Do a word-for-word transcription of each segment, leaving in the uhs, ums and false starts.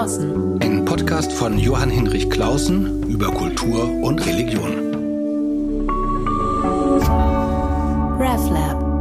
Klausen. Ein Podcast von Johann Hinrich Clausen über Kultur und Religion. RefLab.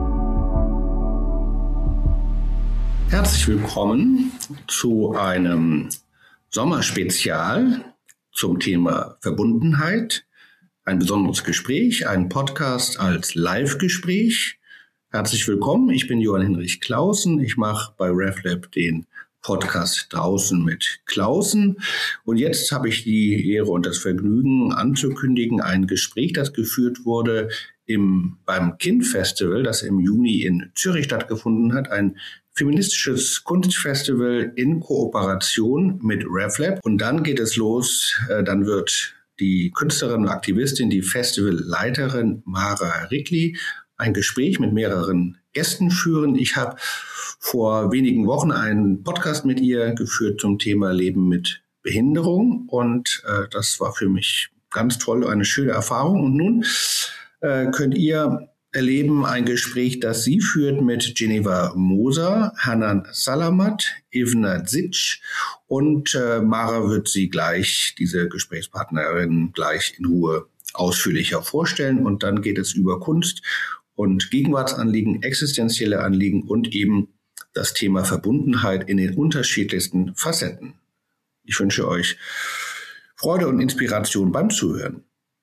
Herzlich willkommen zu einem Sommerspezial zum Thema Verbundenheit. Ein besonderes Gespräch, ein Podcast als Live-Gespräch. Herzlich willkommen, ich bin Johann Hinrich Clausen. Ich mache bei RefLab den Podcast Draußen mit Clausen. Und jetzt habe ich die Ehre und das Vergnügen anzukündigen, ein Gespräch, das geführt wurde im, beim Kin-Festival, das im Juni in Zürich stattgefunden hat. Ein feministisches Kunstfestival in Kooperation mit RefLab. Und dann geht es los, dann wird die Künstlerin und Aktivistin, die Festivalleiterin Mara Rickli, ein Gespräch mit mehreren Gästen führen. Ich habe vor wenigen Wochen einen Podcast mit ihr geführt zum Thema Leben mit Behinderung und äh, das war für mich ganz toll, eine schöne Erfahrung. Und nun äh, könnt ihr erleben ein Gespräch, das sie führt mit Geneva Moser, Hanan Salamat, Evna Zitsch und äh, Mara wird sie gleich, diese Gesprächspartnerin, gleich in Ruhe ausführlicher vorstellen. Und dann geht es über Kunst und Gegenwartsanliegen, existenzielle Anliegen und eben das Thema Verbundenheit in den unterschiedlichsten Facetten. Ich wünsche euch Freude und Inspiration beim Zuhören.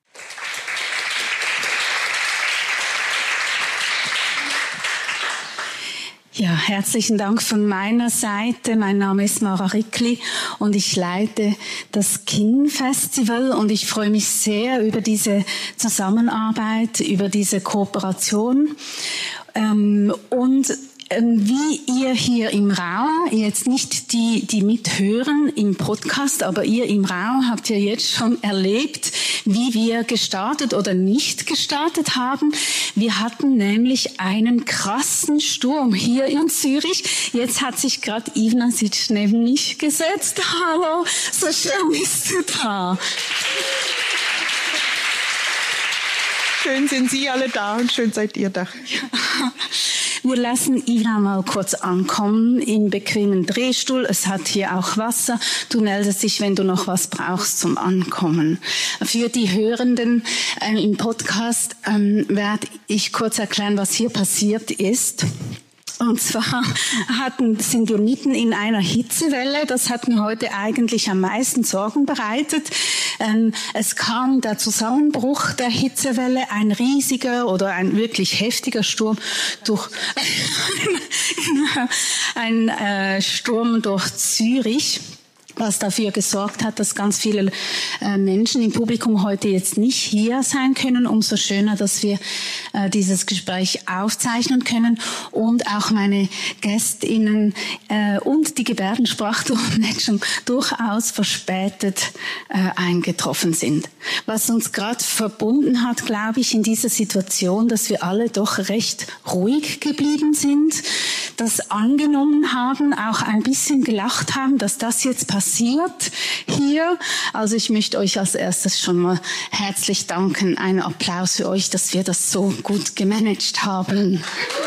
Ja, herzlichen Dank von meiner Seite. Mein Name ist Mara Rickli und ich leite das Kin-Festival und ich freue mich sehr über diese Zusammenarbeit, über diese Kooperation. Ähm, und wie ihr hier im Raum, jetzt nicht die, die mithören im Podcast, aber ihr im Raum habt ja jetzt schon erlebt, wie wir gestartet oder nicht gestartet haben. Wir hatten nämlich einen krassen Sturm hier in Zürich. Jetzt hat sich gerade Evna Zitsch neben mich gesetzt. Hallo, so schön bist du da. Schön sind Sie alle da und schön seid ihr da. Ja. Wir lassen Ivna mal kurz ankommen im bequemen Drehstuhl. Es hat hier auch Wasser. Du meldest dich, wenn du noch was brauchst zum Ankommen. Für die Hörenden äh, im Podcast ähm, werde ich kurz erklären, was hier passiert ist. Und zwar hatten, sind wir mitten in einer Hitzewelle. Das hat mir heute eigentlich am meisten Sorgen bereitet. Ähm, es kam der Zusammenbruch der Hitzewelle, ein riesiger oder ein wirklich heftiger Sturm durch ein äh, Sturm durch Zürich, was dafür gesorgt hat, dass ganz viele äh, Menschen im Publikum heute jetzt nicht hier sein können. Umso schöner, dass wir äh, dieses Gespräch aufzeichnen können und auch meine GästInnen äh, und die Gebärdensprachdolmetschung durchaus verspätet äh, eingetroffen sind. Was uns gerade verbunden hat, glaube ich, in dieser Situation, dass wir alle doch recht ruhig geblieben sind, das angenommen haben, auch ein bisschen gelacht haben, dass das jetzt passiert hier. Also ich möchte euch als erstes schon mal herzlich danken. Einen Applaus für euch, dass wir das so gut gemanagt haben.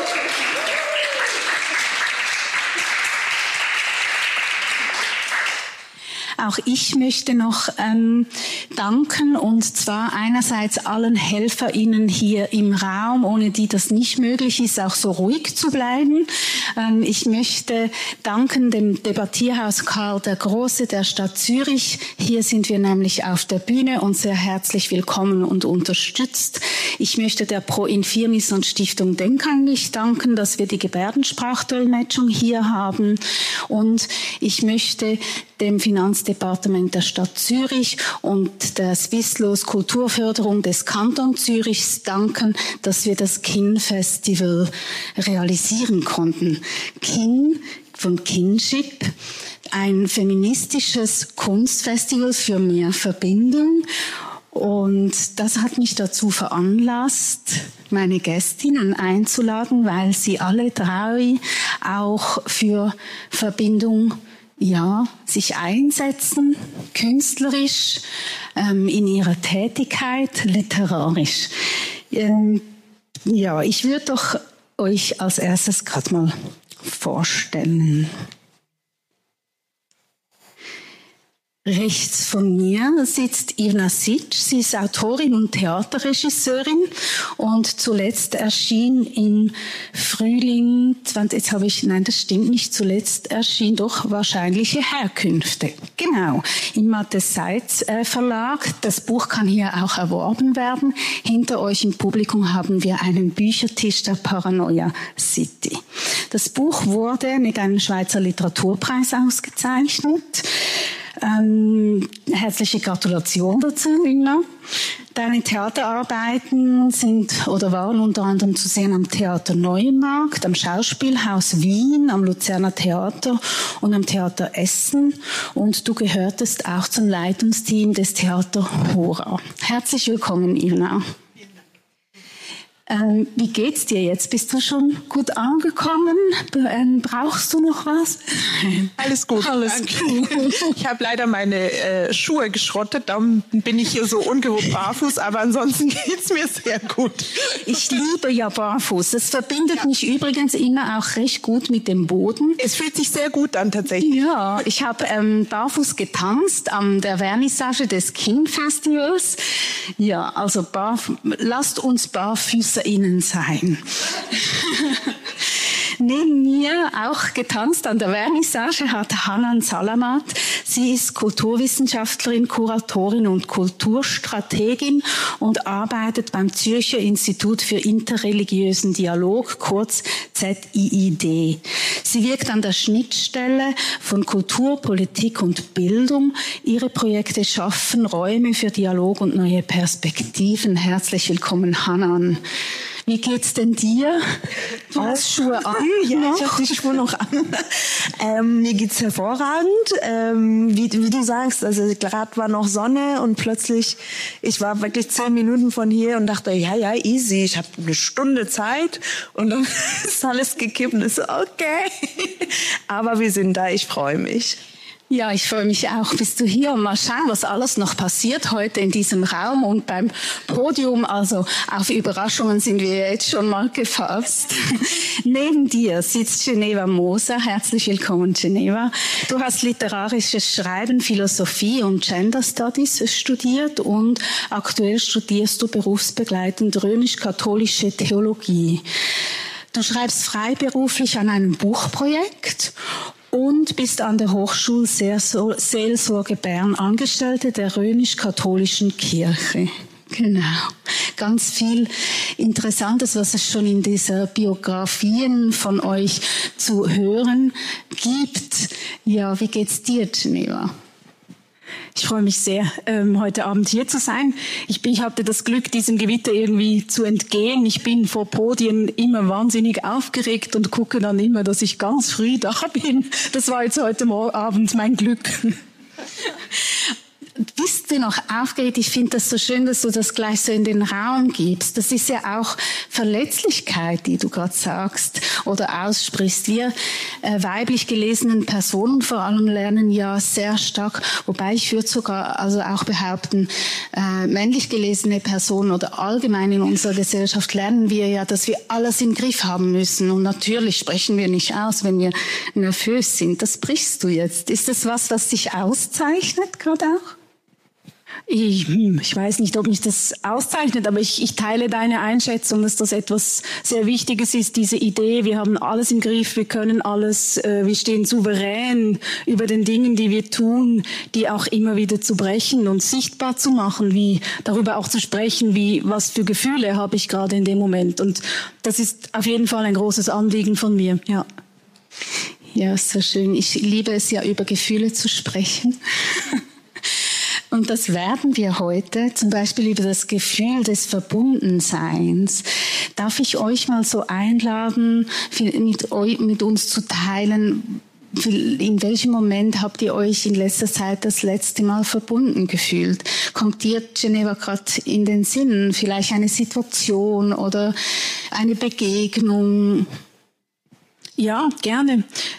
Auch ich möchte noch ähm, danken, und zwar einerseits allen HelferInnen hier im Raum, ohne die das nicht möglich ist, auch so ruhig zu bleiben. Ähm, ich möchte danken dem Debattierhaus Karl der Große der Stadt Zürich. Hier sind wir nämlich auf der Bühne und sehr herzlich willkommen und unterstützt. Ich möchte der Pro Infirmis und Stiftung Denkanglich danken, dass wir die Gebärdensprachdolmetschung hier haben. Und ich möchte dem Finanzdepartement der Stadt Zürich und der Swisslos Kulturförderung des Kanton Zürichs danken, dass wir das Kin-Festival realisieren konnten. Kin von Kinship, ein feministisches Kunstfestival für mehr Verbindung. Und das hat mich dazu veranlasst, meine Gästinnen einzuladen, weil sie alle drei auch für Verbindung ja, sich einsetzen, künstlerisch, ähm, in ihrer Tätigkeit, literarisch. Ähm, ja, ich würde doch euch als erstes gerade mal vorstellen. Rechts von mir sitzt Ivna Sic. Sie ist Autorin und Theaterregisseurin und zuletzt erschien im Frühling, jetzt habe ich, nein, das stimmt nicht, zuletzt erschien doch Wahrscheinliche Herkünfte. Genau, im Matthes Seitz Verlag. Das Buch kann hier auch erworben werden. Hinter euch im Publikum haben wir einen Büchertisch der Paranoia City. Das Buch wurde mit einem Schweizer Literaturpreis ausgezeichnet. Ähm, herzliche Gratulation dazu, Ivna. Deine Theaterarbeiten sind oder waren unter anderem zu sehen am Theater Neuenmarkt, am Schauspielhaus Wien, am Luzerner Theater und am Theater Essen. Und du gehörtest auch zum Leitungsteam des Theater Hora. Herzlich willkommen, Ivna. Ähm, wie geht's dir jetzt? Bist du schon gut angekommen? Ähm, brauchst du noch was? Alles gut. Alles gut. Ich habe leider meine äh, Schuhe geschrottet, darum bin ich hier so ungewohnt barfuß, aber ansonsten geht's mir sehr gut. Ich liebe ja barfuß. Das verbindet ja. mich übrigens immer auch recht gut mit dem Boden. Es fühlt sich sehr gut an tatsächlich. Ja, ich habe ähm, barfuß getanzt an der Vernissage des King Festivals. Ja, also barf- lasst uns Barfüßer innen sein. Neben mir auch getanzt an der Vernissage hat Hanan Salamat. Sie ist Kulturwissenschaftlerin, Kuratorin und Kulturstrategin und arbeitet beim Zürcher Institut für interreligiösen Dialog, kurz Z I I D. Sie wirkt an der Schnittstelle von Kultur, Politik und Bildung. Ihre Projekte schaffen Räume für Dialog und neue Perspektiven. Herzlich willkommen, Hanan. Wie geht's denn dir? Du hast Schuhe an? Ja, noch? Ich habe die Schuhe noch an. Ähm, mir geht's hervorragend. Ähm, wie, wie du sagst, also gerade war noch Sonne und plötzlich, ich war wirklich zehn Minuten von hier und dachte, ja, ja, easy, ich habe eine Stunde Zeit und dann ist alles gekippt und ist so, okay. Aber wir sind da, ich freue mich. Ja, ich freue mich auch. Bist du hier? Mal schauen, was alles noch passiert heute in diesem Raum und beim Podium. Also auf Überraschungen sind wir jetzt schon mal gefasst. Neben dir sitzt Geneva Moser. Herzlich willkommen, Geneva. Du hast literarisches Schreiben, Philosophie und Gender Studies studiert und aktuell studierst du berufsbegleitend römisch-katholische Theologie. Du schreibst freiberuflich an einem Buchprojekt und bist an der Hochschulseelsorge Bern Angestellte der römisch-katholischen Kirche. Genau. Ganz viel Interessantes, was es schon in dieser Biografien von euch zu hören gibt. Ja, wie geht's dir, Geneva? Ich freue mich sehr, ähm, heute Abend hier zu sein. Ich, bin, ich hatte das Glück, diesem Gewitter irgendwie zu entgehen. Ich bin vor Podien immer wahnsinnig aufgeregt und gucke dann immer, dass ich ganz früh da bin. Das war jetzt heute Abend mein Glück. Bist du noch aufgeregt? Ich finde das so schön, dass du das gleich so in den Raum gibst. Das ist ja auch Verletzlichkeit, die du gerade sagst oder aussprichst. Wir äh, weiblich gelesenen Personen vor allem lernen ja sehr stark, wobei ich würde sogar also auch behaupten, äh, männlich gelesene Personen oder allgemein in unserer Gesellschaft lernen wir ja, dass wir alles im Griff haben müssen. Und natürlich sprechen wir nicht aus, wenn wir nervös sind. Das brichst du jetzt. Ist das was, was dich auszeichnet gerade auch? Ich, ich weiß nicht, ob mich das auszeichnet, aber ich, ich teile deine Einschätzung, dass das etwas sehr Wichtiges ist, diese Idee, wir haben alles im Griff, wir können alles, äh, wir stehen souverän über den Dingen, die wir tun, die auch immer wieder zu brechen und sichtbar zu machen, wie darüber auch zu sprechen, wie was für Gefühle habe ich gerade in dem Moment. Und das ist auf jeden Fall ein großes Anliegen von mir, ja. Ja, so schön. Ich liebe es ja, über Gefühle zu sprechen. Und das werden wir heute, zum Beispiel über das Gefühl des Verbundenseins. Darf ich euch mal so einladen, mit, euch, mit uns zu teilen, in welchem Moment habt ihr euch in letzter Zeit das letzte Mal verbunden gefühlt? Kommt dir, Geneva, gerade in den Sinn? Vielleicht eine Situation oder eine Begegnung? Ja, gerne.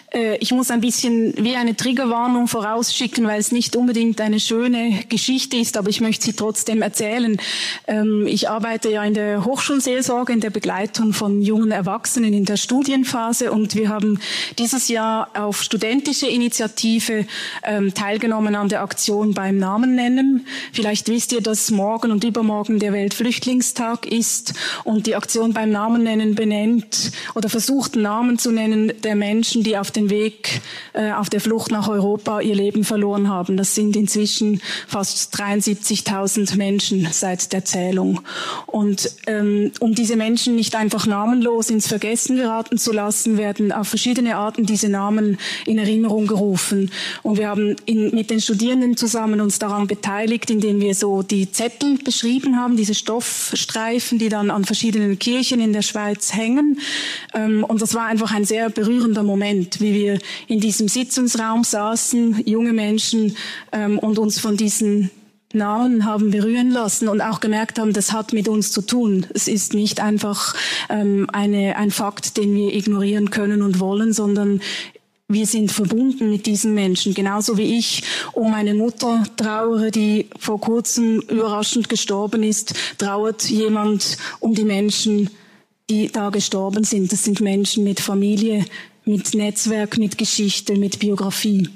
Äh, ich muss ein bisschen wie eine Triggerwarnung vorausschicken, weil es nicht unbedingt eine schöne Geschichte ist, aber ich möchte sie trotzdem erzählen. Ähm, ich arbeite ja in der Hochschulseelsorge, in der Begleitung von jungen Erwachsenen in der Studienphase, und wir haben dieses Jahr auf studentische Initiative ähm, teilgenommen an der Aktion beim Namen nennen. Vielleicht wisst ihr, dass morgen und übermorgen der Weltflüchtlingstag ist und die Aktion beim Namen nennen benennt oder versucht, Namen zu nennen der Menschen, die auf den Weg, äh, auf der Flucht nach Europa ihr Leben verloren haben. Das sind inzwischen fast dreiundsiebzigtausend Menschen seit der Zählung. Und ähm, um diese Menschen nicht einfach namenlos ins Vergessen geraten zu lassen, werden auf verschiedene Arten diese Namen in Erinnerung gerufen. Und wir haben in, mit den Studierenden zusammen uns daran beteiligt, indem wir so die Zettel beschrieben haben, diese Stoffstreifen, die dann an verschiedenen Kirchen in der Schweiz hängen. Ähm, und das war einfach ein sehr berührender Moment, wie wir in diesem Sitzungsraum saßen, junge Menschen, ähm, und uns von diesen Namen haben berühren lassen und auch gemerkt haben, das hat mit uns zu tun. Es ist nicht einfach ähm, eine, ein Fakt, den wir ignorieren können und wollen, sondern wir sind verbunden mit diesen Menschen. Genauso wie ich um meine Mutter trauere, die vor kurzem überraschend gestorben ist, trauert jemand um die Menschen, die da gestorben sind. Das sind Menschen mit Familie, mit Netzwerk, mit Geschichte, mit Biografie.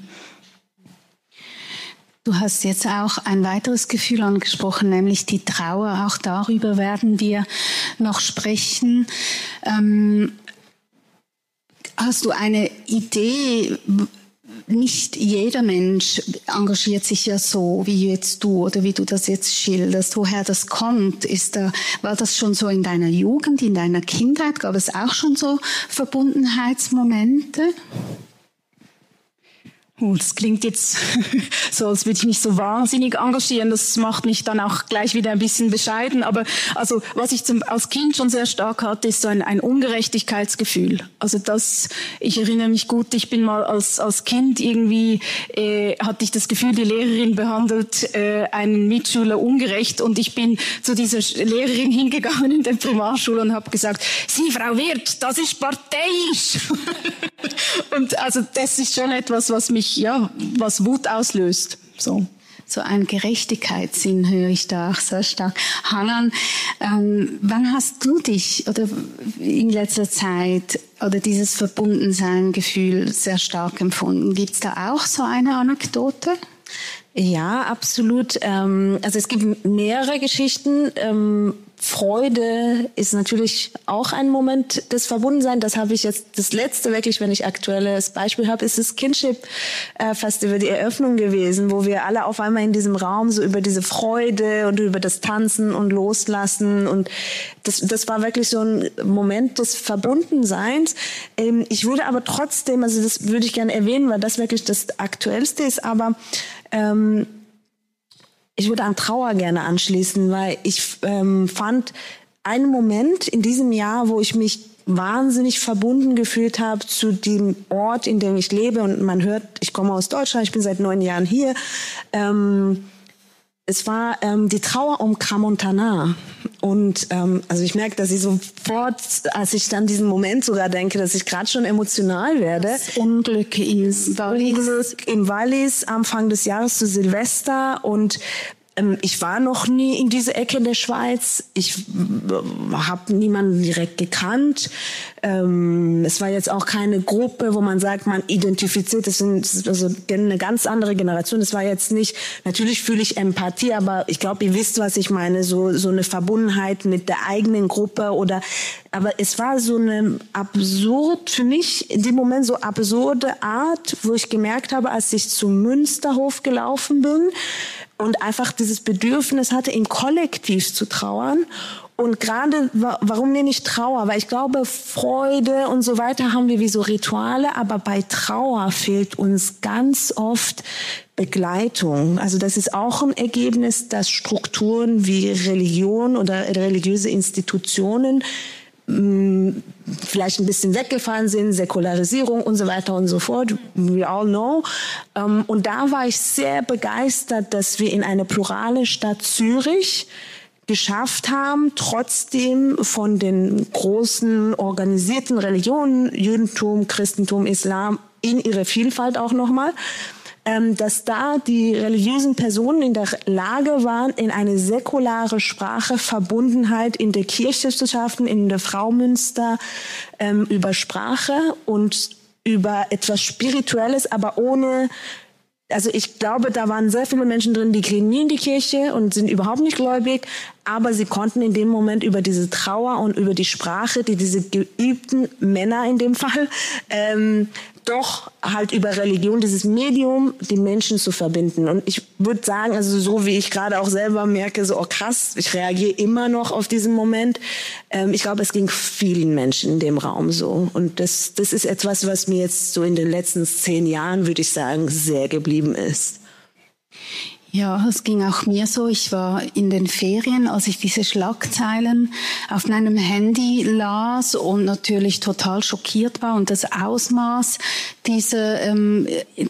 Du hast jetzt auch ein weiteres Gefühl angesprochen, nämlich die Trauer. Auch darüber werden wir noch sprechen. Ähm, hast du eine Idee? Nicht jeder Mensch engagiert sich ja so wie jetzt du oder wie du das jetzt schilderst. Woher das kommt, ist da, war das schon so in deiner Jugend, in deiner Kindheit? Gab es auch schon so Verbundenheitsmomente? Das klingt jetzt so, als würde ich mich so wahnsinnig engagieren. Das macht mich dann auch gleich wieder ein bisschen bescheiden. Aber also, was ich zum, als Kind schon sehr stark hatte, ist so ein, ein Ungerechtigkeitsgefühl. Also das, ich erinnere mich gut, ich bin mal als, als Kind irgendwie, äh, hatte ich das Gefühl, die Lehrerin behandelt äh, einen Mitschüler ungerecht. Und ich bin zu dieser Lehrerin hingegangen in der Primarschule und habe gesagt, Sie, Frau Wirth, das ist parteiisch. Und also das ist schon etwas, was mich, ja, was Wut auslöst. So. So ein Gerechtigkeitssinn höre ich da auch sehr stark. Hanan, ähm, wann hast du dich oder in letzter Zeit oder dieses Verbundensein-Gefühl sehr stark empfunden? Gibt es da auch so eine Anekdote? Ja, absolut. Ähm, also es gibt mehrere Geschichten. Ähm, Freude ist natürlich auch ein Moment des Verbundenseins. Das habe ich jetzt, das letzte wirklich, wenn ich aktuelles Beispiel habe, ist das Kinship Festival, die Eröffnung gewesen, wo wir alle auf einmal in diesem Raum so über diese Freude und über das Tanzen und Loslassen, und das, das war wirklich so ein Moment des Verbundenseins. Ähm, ich würde aber trotzdem, also das würde ich gerne erwähnen, weil das wirklich das Aktuellste ist, aber ähm, ich würde an Trauer gerne anschließen, weil ich ähm, fand einen Moment in diesem Jahr, wo ich mich wahnsinnig verbunden gefühlt habe zu dem Ort, in dem ich lebe. Und man hört, ich komme aus Deutschland, ich bin seit neun Jahren hier. Ähm, es war ähm, die Trauer um Crans-Montana. Und ähm, also ich merke, dass ich sofort, als ich dann diesen Moment sogar denke, dass ich gerade schon emotional werde. Das Unglück in Wallis. Unglück in Wallis, Anfang des Jahres zu Silvester. Und ähm, ich war noch nie in diese Ecke der Schweiz. Ich äh, habe niemanden direkt gekannt. Ähm, es war jetzt auch keine Gruppe, wo man sagt, man identifiziert. Das sind also eine ganz andere Generation. Es war jetzt nicht, natürlich fühle ich Empathie, aber ich glaube, ihr wisst, was ich meine, so so eine Verbundenheit mit der eigenen Gruppe oder, aber es war so eine absurd, für mich in dem Moment so absurde Art, wo ich gemerkt habe, als ich zum Münsterhof gelaufen bin und einfach dieses Bedürfnis hatte, im Kollektiv zu trauern. Und gerade, warum nenne ich Trauer? Weil ich glaube, Freude und so weiter haben wir wie so Rituale, aber bei Trauer fehlt uns ganz oft Begleitung. Also das ist auch ein Ergebnis, dass Strukturen wie Religion oder religiöse Institutionen mh, vielleicht ein bisschen weggefallen sind, Säkularisierung und so weiter und so fort. We all know. Und da war ich sehr begeistert, dass wir in eine plurale Stadt Zürich geschafft haben, trotzdem von den großen organisierten Religionen, Judentum, Christentum, Islam, in ihrer Vielfalt auch nochmal, ähm, dass da die religiösen Personen in der Lage waren, in eine säkulare Sprache Verbundenheit in der Kirche zu schaffen, in der Fraumünster, ähm, über Sprache und über etwas Spirituelles, aber ohne... Also ich glaube, da waren sehr viele Menschen drin, die gehen nie in die Kirche und sind überhaupt nicht gläubig, aber sie konnten in dem Moment über diese Trauer und über die Sprache, die diese geübten Männer in dem Fall, ähm, doch halt über Religion, dieses Medium, die Menschen zu verbinden. Und ich würde sagen, also so wie ich gerade auch selber merke, so oh krass, ich reagiere immer noch auf diesen Moment. Ähm, ich glaube, es ging vielen Menschen in dem Raum so. Und das, das ist etwas, was mir jetzt so in den letzten zehn Jahren, würde ich sagen, sehr geblieben ist. Ja, es ging auch mir so. Ich war in den Ferien, als ich diese Schlagzeilen auf meinem Handy las und natürlich total schockiert war und das Ausmaß dieser, ähm,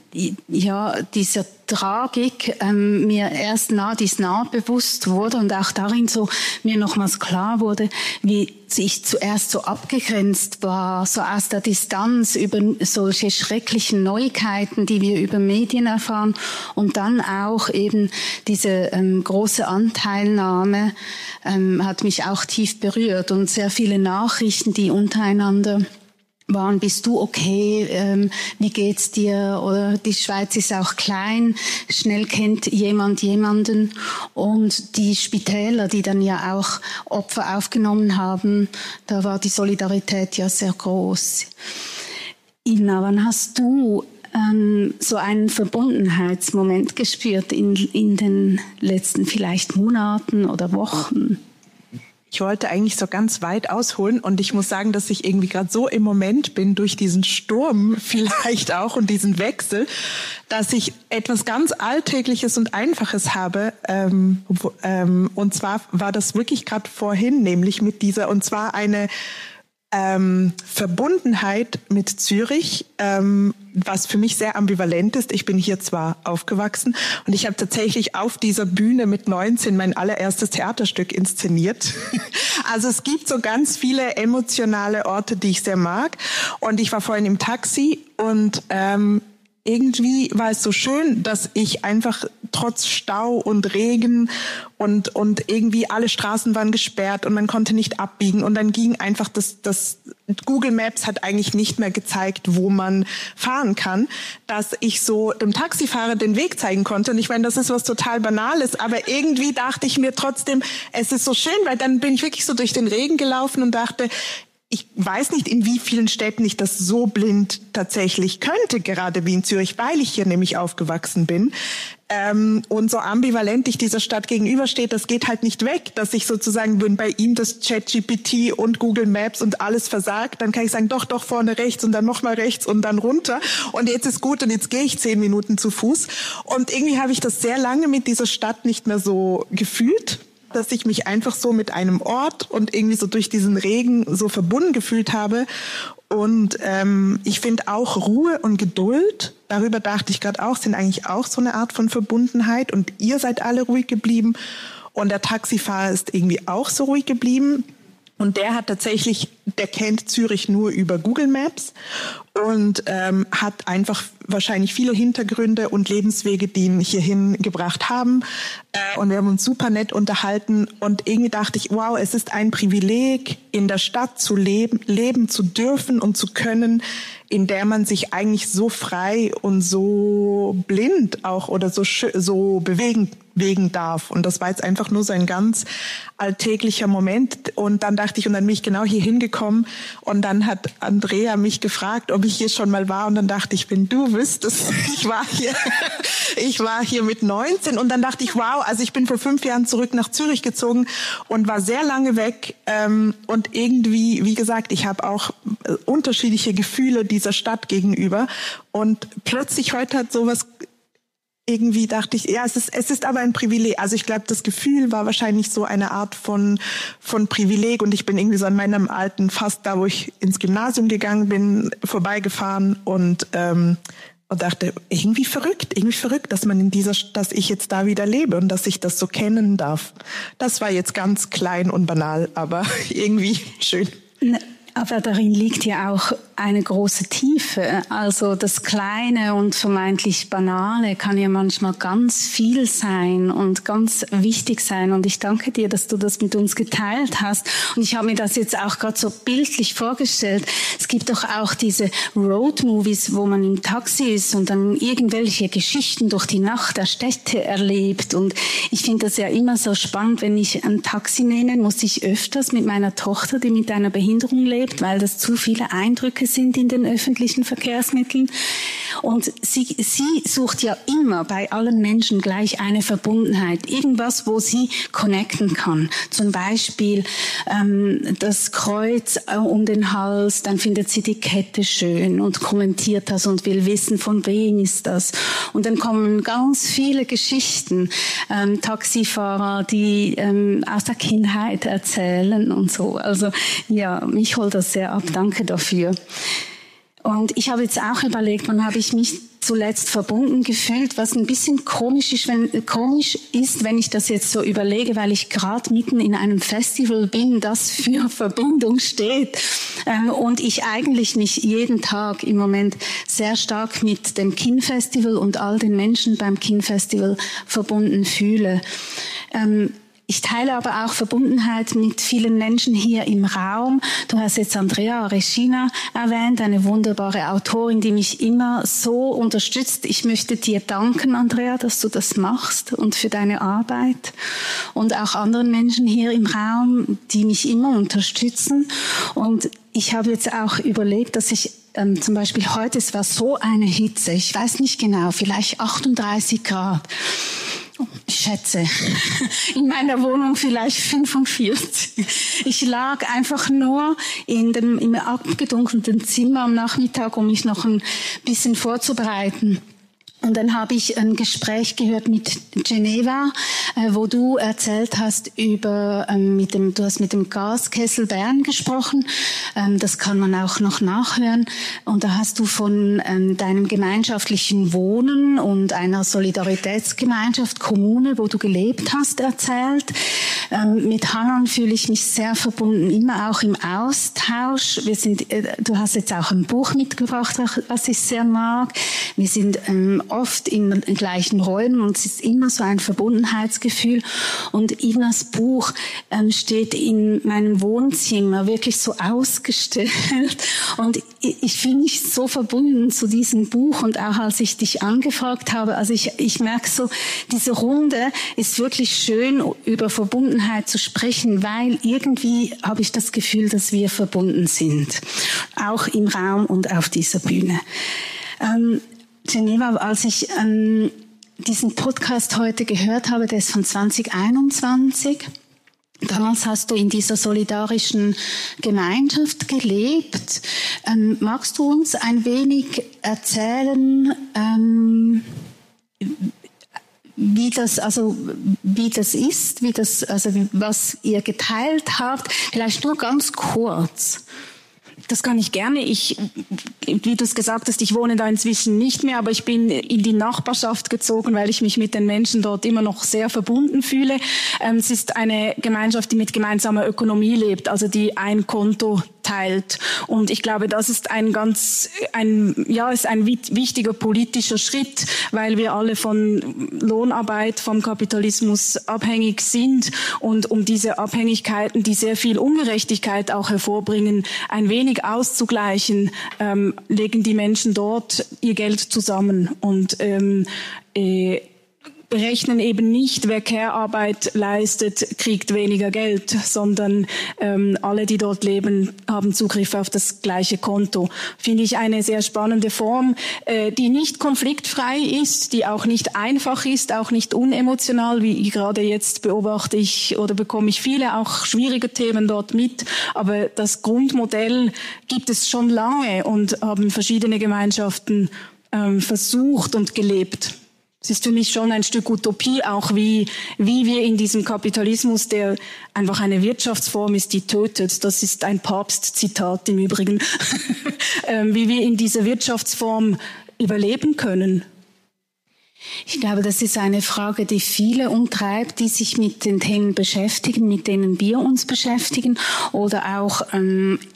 ja, dieser Tragik ähm, mir erst nah dies nah bewusst wurde und auch darin so mir nochmals klar wurde, wie ich zuerst so abgegrenzt war, so aus der Distanz über solche schrecklichen Neuigkeiten, die wir über Medien erfahren und dann auch eben diese ähm, große Anteilnahme ähm, hat mich auch tief berührt und sehr viele Nachrichten, die untereinander waren, bist du okay, ähm, wie geht's dir, oder die Schweiz ist auch klein, schnell kennt jemand jemanden und die Spitäler, die dann ja auch Opfer aufgenommen haben, da war die Solidarität ja sehr groß. Ina, wann hast du ähm, so einen Verbundenheitsmoment gespürt in, in den letzten vielleicht Monaten oder Wochen? Ich wollte eigentlich so ganz weit ausholen und ich muss sagen, dass ich irgendwie gerade so im Moment bin, durch diesen Sturm vielleicht auch und diesen Wechsel, dass ich etwas ganz Alltägliches und Einfaches habe. Ähm, ähm, und zwar war das wirklich gerade vorhin, nämlich mit dieser, und zwar eine ähm, Verbundenheit mit Zürich, ähm, was für mich sehr ambivalent ist. Ich bin hier zwar aufgewachsen und ich habe tatsächlich auf dieser Bühne mit neunzehn mein allererstes Theaterstück inszeniert. Also es gibt so ganz viele emotionale Orte, die ich sehr mag. Und ich war vorhin im Taxi und ähm, irgendwie war es so schön, dass ich einfach trotz Stau und Regen und und irgendwie alle Straßen waren gesperrt und man konnte nicht abbiegen und dann ging einfach das das Google Maps hat eigentlich nicht mehr gezeigt, wo man fahren kann, dass ich so dem Taxifahrer den Weg zeigen konnte. Und ich meine, das ist was total Banales, aber irgendwie dachte ich mir trotzdem, es ist so schön, weil dann bin ich wirklich so durch den Regen gelaufen und dachte, ich weiß nicht, in wie vielen Städten ich das so blind tatsächlich könnte, gerade wie in Zürich, weil ich hier nämlich aufgewachsen bin. Ähm, und so ambivalent ich dieser Stadt gegenübersteht, das geht halt nicht weg, dass ich sozusagen, wenn bei ihm das ChatGPT und Google Maps und alles versagt, dann kann ich sagen, doch, doch, vorne rechts und dann nochmal rechts und dann runter. Und jetzt ist gut und jetzt gehe ich zehn Minuten zu Fuß. Und irgendwie habe ich das sehr lange mit dieser Stadt nicht mehr so gefühlt, dass ich mich einfach so mit einem Ort und irgendwie so durch diesen Regen so verbunden gefühlt habe. Und ähm, ich finde auch Ruhe und Geduld, darüber dachte ich gerade auch, sind eigentlich auch so eine Art von Verbundenheit. Und ihr seid alle ruhig geblieben. Und der Taxifahrer ist irgendwie auch so ruhig geblieben. Und der hat tatsächlich, der kennt Zürich nur über Google Maps und ähm, hat einfach wahrscheinlich viele Hintergründe und Lebenswege, die ihn hierhin gebracht haben. Äh, und wir haben uns super nett unterhalten. Und irgendwie dachte ich, wow, es ist ein Privileg, in der Stadt zu leben, leben zu dürfen und zu können, in der man sich eigentlich so frei und so blind auch oder so so bewegen bewegen darf. Und das war jetzt einfach nur so ein ganz alltäglicher Moment. Und dann dachte ich, und dann bin ich genau hier hingekommen. Und dann hat Andrea mich gefragt, ob ich hier schon mal war. Und dann dachte ich, wenn du wüsstest, ich war hier, ich war hier mit neunzehn. Und dann dachte ich, wow, also ich bin vor fünf Jahren zurück nach Zürich gezogen und war sehr lange weg. Und irgendwie, wie gesagt, ich habe auch unterschiedliche Gefühle dieser Stadt gegenüber. Und plötzlich heute hat sowas irgendwie dachte ich, ja, es ist, es ist aber ein Privileg. Also ich glaube, das Gefühl war wahrscheinlich so eine Art von, von Privileg und ich bin irgendwie so an meinem alten, fast da, wo ich ins Gymnasium gegangen bin, vorbeigefahren und, ähm, und dachte, irgendwie verrückt, irgendwie verrückt, dass man in dieser, dass ich jetzt da wieder lebe und dass ich das so kennen darf. Das war jetzt ganz klein und banal, aber irgendwie schön. Aber darin liegt ja auch eine große Tiefe. Also das Kleine und vermeintlich Banale kann ja manchmal ganz viel sein und ganz wichtig sein. Und ich danke dir, dass du das mit uns geteilt hast. Und ich habe mir das jetzt auch gerade so bildlich vorgestellt. Es gibt doch auch diese Road-Movies, wo man im Taxi ist und dann irgendwelche Geschichten durch die Nacht der Städte erlebt. Und ich finde das ja immer so spannend, wenn ich ein Taxi nehme, muss ich öfters mit meiner Tochter, die mit einer Behinderung lebt, weil das zu viele Eindrücke sind in den öffentlichen Verkehrsmitteln. Und sie, sie sucht ja immer bei allen Menschen gleich eine Verbundenheit, irgendwas, wo sie connecten kann. Zum Beispiel ähm, das Kreuz äh, um den Hals, dann findet sie die Kette schön und kommentiert das und will wissen, von wem ist das. Und dann kommen ganz viele Geschichten, ähm, Taxifahrer, die ähm, aus der Kindheit erzählen und so. Also ja, mich holt das sehr ab. Danke dafür. Und ich habe jetzt auch überlegt, wann habe ich mich zuletzt verbunden gefühlt, was ein bisschen komisch ist, wenn, komisch ist, wenn ich das jetzt so überlege, weil ich gerade mitten in einem Festival bin, das für Verbindung steht. Ähm, und ich eigentlich mich jeden Tag im Moment sehr stark mit dem Kin-Festival und all den Menschen beim Kin-Festival verbunden fühle. Ähm, Ich teile aber auch Verbundenheit mit vielen Menschen hier im Raum. Du hast jetzt Andrea Regina erwähnt, eine wunderbare Autorin, die mich immer so unterstützt. Ich möchte dir danken, Andrea, dass du das machst und für deine Arbeit. Und auch anderen Menschen hier im Raum, die mich immer unterstützen. Und ich habe jetzt auch überlegt, dass ich ähm, zum Beispiel heute, es war so eine Hitze, ich weiß nicht genau, vielleicht achtunddreißig Grad. Ich schätze, in meiner Wohnung vielleicht fünfundvierzig. Ich lag einfach nur in dem, im abgedunkelten Zimmer am Nachmittag, um mich noch ein bisschen vorzubereiten. Und dann habe ich ein Gespräch gehört mit Geneva, wo du erzählt hast über, mit dem, du hast mit dem Gaskessel Bern gesprochen. Das kann man auch noch nachhören. Und da hast du von deinem gemeinschaftlichen Wohnen und einer Solidaritätsgemeinschaft, Kommune, wo du gelebt hast, erzählt. Mit Hanan fühle ich mich sehr verbunden, immer auch im Austausch. Wir sind, du hast jetzt auch ein Buch mitgebracht, was ich sehr mag. Wir sind oft in den gleichen Räumen und es ist immer so ein Verbundenheitsgefühl. Und Inas Buch ähm, steht in meinem Wohnzimmer wirklich so ausgestellt und ich, ich fühle mich so verbunden zu diesem Buch. Und auch als ich dich angefragt habe, also ich, ich merke so, diese Runde ist wirklich schön, über Verbundenheit zu sprechen, weil irgendwie habe ich das Gefühl, dass wir verbunden sind, auch im Raum und auf dieser Bühne. Ähm, Geneva, als ich ähm, diesen Podcast heute gehört habe, der ist von zwanzig einundzwanzig. Damals hast du in dieser solidarischen Gemeinschaft gelebt. Ähm, magst du uns ein wenig erzählen, ähm, wie das, also wie das ist, wie das, also was ihr geteilt habt? Vielleicht nur ganz kurz. Das kann ich gerne. Ich, wie du es gesagt hast, ich wohne da inzwischen nicht mehr, aber ich bin in die Nachbarschaft gezogen, weil ich mich mit den Menschen dort immer noch sehr verbunden fühle. Ähm, es ist eine Gemeinschaft, die mit gemeinsamer Ökonomie lebt, also die ein Konto teilt. Und ich glaube, das ist ein ganz, ein, ja, ist ein wichtiger politischer Schritt, weil wir alle von Lohnarbeit, vom Kapitalismus abhängig sind und um diese Abhängigkeiten, die sehr viel Ungerechtigkeit auch hervorbringen, ein wenig auszugleichen, ähm, legen die Menschen dort ihr Geld zusammen und ähm, äh, berechnen eben nicht, wer Care-Arbeit leistet, kriegt weniger Geld, sondern ähm, alle, die dort leben, haben Zugriff auf das gleiche Konto. Finde ich eine sehr spannende Form, äh, die nicht konfliktfrei ist, die auch nicht einfach ist, auch nicht unemotional, wie gerade jetzt beobachte ich oder bekomme ich viele auch schwierige Themen dort mit. Aber das Grundmodell gibt es schon lange und haben verschiedene Gemeinschaften ähm, versucht und gelebt. Es ist für mich schon ein Stück Utopie, auch wie, wie wir in diesem Kapitalismus, der einfach eine Wirtschaftsform ist, die tötet. Das ist ein Papst-Zitat im Übrigen. Wie wir in dieser Wirtschaftsform überleben können. Ich glaube, das ist eine Frage, die viele umtreibt, die sich mit den Themen beschäftigen, mit denen wir uns beschäftigen oder auch ähm,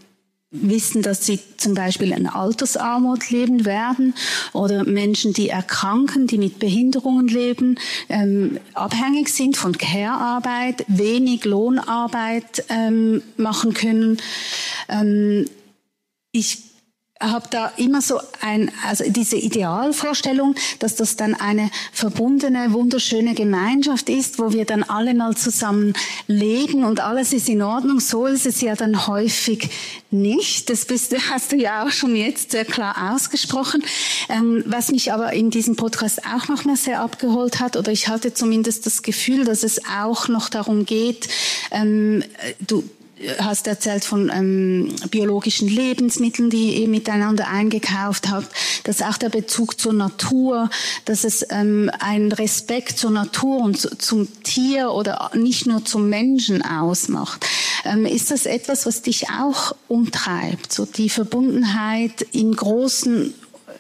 wissen, dass sie zum Beispiel in Altersarmut leben werden oder Menschen, die erkranken, die mit Behinderungen leben, ähm, abhängig sind von Care-Arbeit, wenig Lohnarbeit ähm, machen können. Ähm, ich habe da immer so ein, also diese Idealvorstellung, dass das dann eine verbundene, wunderschöne Gemeinschaft ist, wo wir dann alle mal zusammen leben und alles ist in Ordnung. So ist es ja dann häufig nicht. Das bist, hast du ja auch schon jetzt sehr klar ausgesprochen. Ähm, was mich aber in diesem Podcast auch noch mal sehr abgeholt hat, oder ich hatte zumindest das Gefühl, dass es auch noch darum geht, ähm, du hast erzählt von ähm, biologischen Lebensmitteln, die ihr miteinander eingekauft habt, dass auch der Bezug zur Natur, dass es ähm, ein Respekt zur Natur und zu, zum Tier oder nicht nur zum Menschen ausmacht. Ähm, ist das etwas, was dich auch umtreibt, so die Verbundenheit im großen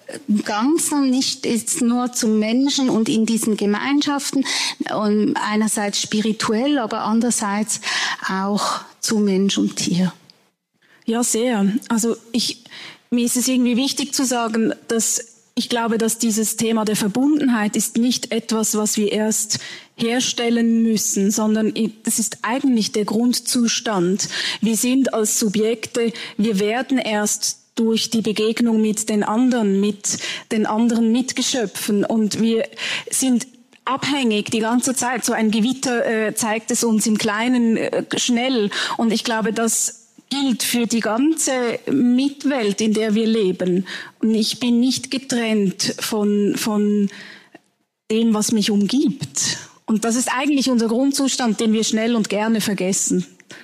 Ganzen, nicht jetzt nur zum Menschen und in diesen Gemeinschaften, und einerseits spirituell, aber andererseits auch zu Mensch und Tier? Ja, sehr. Also ich, mir ist es irgendwie wichtig zu sagen, dass ich glaube, dass dieses Thema der Verbundenheit ist nicht etwas, was wir erst herstellen müssen, sondern das ist eigentlich der Grundzustand. Wir sind als Subjekte, wir werden erst durch die Begegnung mit den anderen, mit den anderen Mitgeschöpfen, und wir sind abhängig die ganze Zeit. So ein Gewitter äh, zeigt es uns im Kleinen äh, schnell, und ich glaube, das gilt für die ganze Mitwelt, in der wir leben. Und ich bin nicht getrennt von von dem, was mich umgibt. Und das ist eigentlich unser Grundzustand, den wir schnell und gerne vergessen.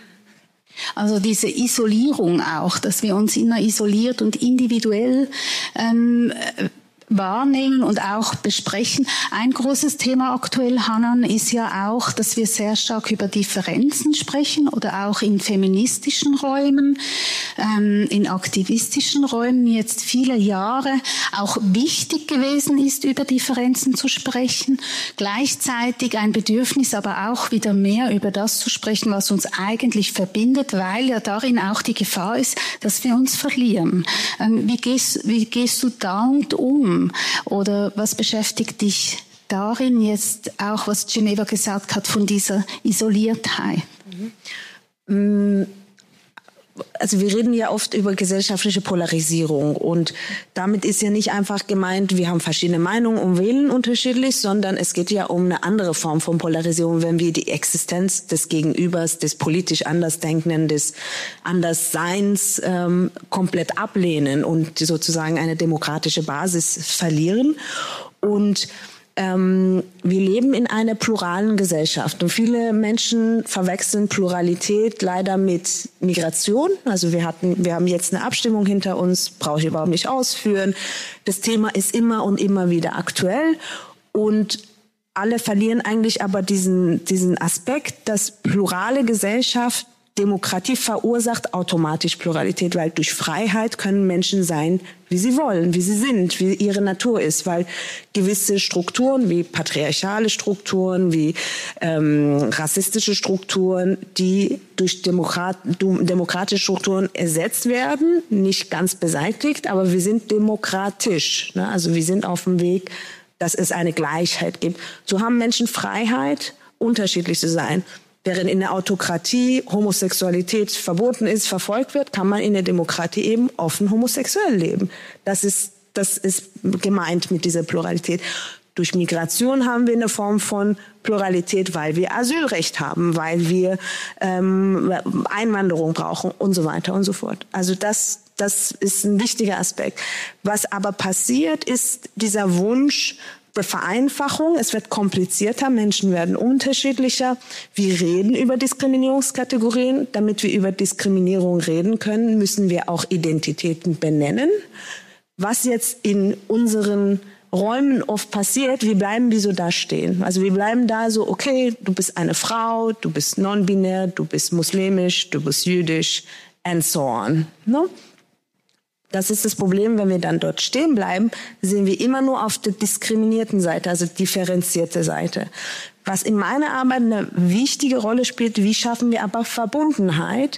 Also diese Isolierung auch, dass wir uns immer isoliert und individuell ähm, wahrnehmen und auch besprechen. Ein großes Thema aktuell, Hanan, ist ja auch, dass wir sehr stark über Differenzen sprechen oder auch in feministischen Räumen, ähm, in aktivistischen Räumen jetzt viele Jahre auch wichtig gewesen ist, über Differenzen zu sprechen. Gleichzeitig ein Bedürfnis, aber auch wieder mehr über das zu sprechen, was uns eigentlich verbindet, weil ja darin auch die Gefahr ist, dass wir uns verlieren. Ähm, wie gehst, wie gehst du damit um? Oder was beschäftigt dich darin jetzt auch, was Geneva gesagt hat, von dieser Isoliertheit? Also wir reden ja oft über gesellschaftliche Polarisierung, und damit ist ja nicht einfach gemeint, wir haben verschiedene Meinungen und wählen unterschiedlich, sondern es geht ja um eine andere Form von Polarisierung, wenn wir die Existenz des Gegenübers, des politisch Andersdenkenden, des Andersseins ähm, komplett ablehnen und sozusagen eine demokratische Basis verlieren. Und Ähm, wir leben in einer pluralen Gesellschaft, und viele Menschen verwechseln Pluralität leider mit Migration. Also wir hatten, wir haben jetzt eine Abstimmung hinter uns, brauche ich überhaupt nicht ausführen. Das Thema ist immer und immer wieder aktuell, und alle verlieren eigentlich aber diesen, diesen Aspekt, dass plurale Gesellschaft, Demokratie verursacht automatisch Pluralität, weil durch Freiheit können Menschen sein, wie sie wollen, wie sie sind, wie ihre Natur ist, weil gewisse Strukturen wie patriarchale Strukturen, wie ähm, rassistische Strukturen, die durch Demokrat, demokratische Strukturen ersetzt werden, nicht ganz beseitigt, aber wir sind demokratisch, ne? Also wir sind auf dem Weg, dass es eine Gleichheit gibt. So haben Menschen Freiheit, unterschiedlich zu sein. Während in der Autokratie Homosexualität verboten ist, verfolgt wird, kann man in der Demokratie eben offen homosexuell leben. Das ist, das ist gemeint mit dieser Pluralität. Durch Migration haben wir eine Form von Pluralität, weil wir Asylrecht haben, weil wir ähm, Einwanderung brauchen und so weiter und so fort. Also das, das ist ein wichtiger Aspekt. Was aber passiert, ist dieser Wunsch Vereinfachung. Es wird komplizierter, Menschen werden unterschiedlicher. Wir reden über Diskriminierungskategorien. Damit wir über Diskriminierung reden können, müssen wir auch Identitäten benennen. Was jetzt in unseren Räumen oft passiert, wir bleiben wie so da stehen. Also wir bleiben da so, okay, du bist eine Frau, du bist non-binär, du bist muslimisch, du bist jüdisch, and so on. No? Das ist das Problem, wenn wir dann dort stehen bleiben, sehen wir immer nur auf der diskriminierten Seite, also differenzierte Seite. Was in meiner Arbeit eine wichtige Rolle spielt, wie schaffen wir aber Verbundenheit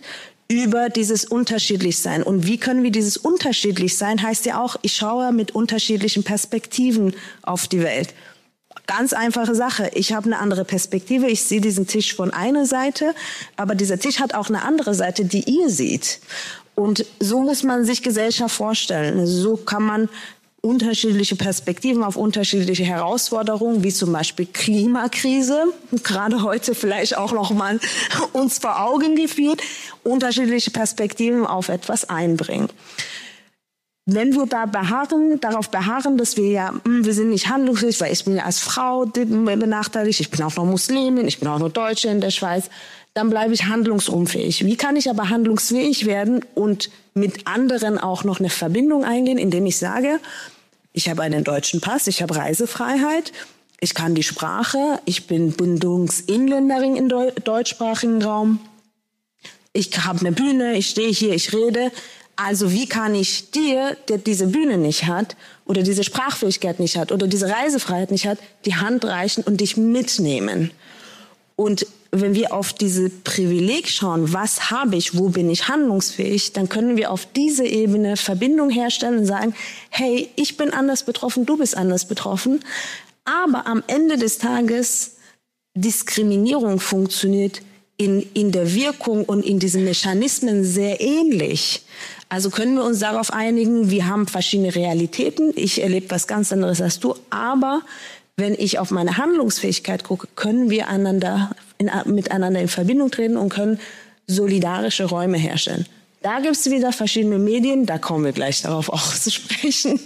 über dieses Unterschiedlichsein. Und wie können wir dieses Unterschiedlichsein, heißt ja auch, ich schaue mit unterschiedlichen Perspektiven auf die Welt. Ganz einfache Sache. Ich habe eine andere Perspektive. Ich sehe diesen Tisch von einer Seite, aber dieser Tisch hat auch eine andere Seite, die ihr seht. Und so muss man sich Gesellschaft vorstellen. So kann man unterschiedliche Perspektiven auf unterschiedliche Herausforderungen, wie zum Beispiel Klimakrise, gerade heute vielleicht auch noch mal uns vor Augen geführt, unterschiedliche Perspektiven auf etwas einbringen. Wenn wir da beharren, darauf beharren, dass wir ja, wir sind nicht handlungsfähig, weil ich bin ja als Frau benachteiligt, ich bin auch noch Muslimin, ich bin auch noch Deutsche in der Schweiz, dann bleibe ich handlungsunfähig. Wie kann ich aber handlungsfähig werden und mit anderen auch noch eine Verbindung eingehen, indem ich sage, ich habe einen deutschen Pass, ich habe Reisefreiheit, ich kann die Sprache, ich bin Bildungsinländerin im deutschsprachigen Raum, ich habe eine Bühne, ich stehe hier, ich rede. Also wie kann ich dir, der diese Bühne nicht hat oder diese Sprachfähigkeit nicht hat oder diese Reisefreiheit nicht hat, die Hand reichen und dich mitnehmen? Und wenn wir auf diese Privileg schauen, was habe ich, wo bin ich handlungsfähig, dann können wir auf diese Ebene Verbindung herstellen und sagen, hey, ich bin anders betroffen, du bist anders betroffen. Aber am Ende des Tages, Diskriminierung funktioniert in, in der Wirkung und in diesen Mechanismen sehr ähnlich. Also können wir uns darauf einigen, wir haben verschiedene Realitäten, ich erlebe was ganz anderes als du, aber wenn ich auf meine Handlungsfähigkeit gucke, können wir einander in, miteinander in Verbindung treten und können solidarische Räume herstellen. Da gibt es wieder verschiedene Medien, da kommen wir gleich darauf auch zu sprechen.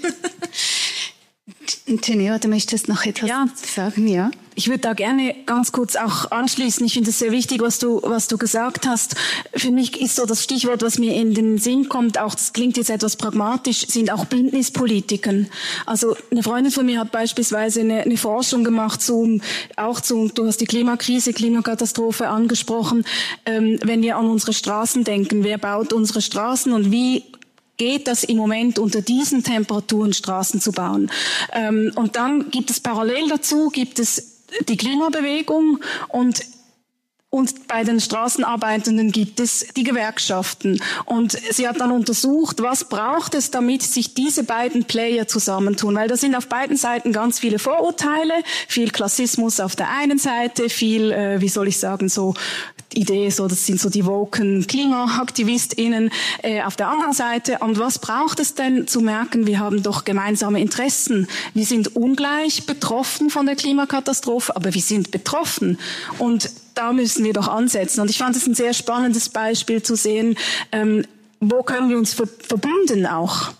Teneo, du möchtest noch etwas ja. sagen, ja? Ich würde da gerne ganz kurz auch anschließen. Ich finde es sehr wichtig, was du, was du gesagt hast. Für mich ist so das Stichwort, was mir in den Sinn kommt, auch das klingt jetzt etwas pragmatisch, sind auch Bündnispolitiken. Also eine Freundin von mir hat beispielsweise eine, eine Forschung gemacht zu, auch zu, du hast die Klimakrise, Klimakatastrophe angesprochen. Ähm, wenn wir an unsere Straßen denken, wer baut unsere Straßen und wie geht das im Moment unter diesen Temperaturen Straßen zu bauen? Ähm, und dann gibt es parallel dazu, gibt es die Klimabewegung und Und bei den Straßenarbeitenden gibt es die Gewerkschaften. Und sie hat dann untersucht, was braucht es, damit sich diese beiden Player zusammentun. Weil da sind auf beiden Seiten ganz viele Vorurteile, viel Klassismus auf der einen Seite, viel, äh, wie soll ich sagen, so Idee, so das sind so die woken KlimaaktivistInnen äh, auf der anderen Seite. Und was braucht es denn zu merken, wir haben doch gemeinsame Interessen. Wir sind ungleich betroffen von der Klimakatastrophe, aber wir sind betroffen. Und da müssen wir doch ansetzen. Und ich fand es ein sehr spannendes Beispiel zu sehen, ähm, wo können wir uns ver- verbünden auch.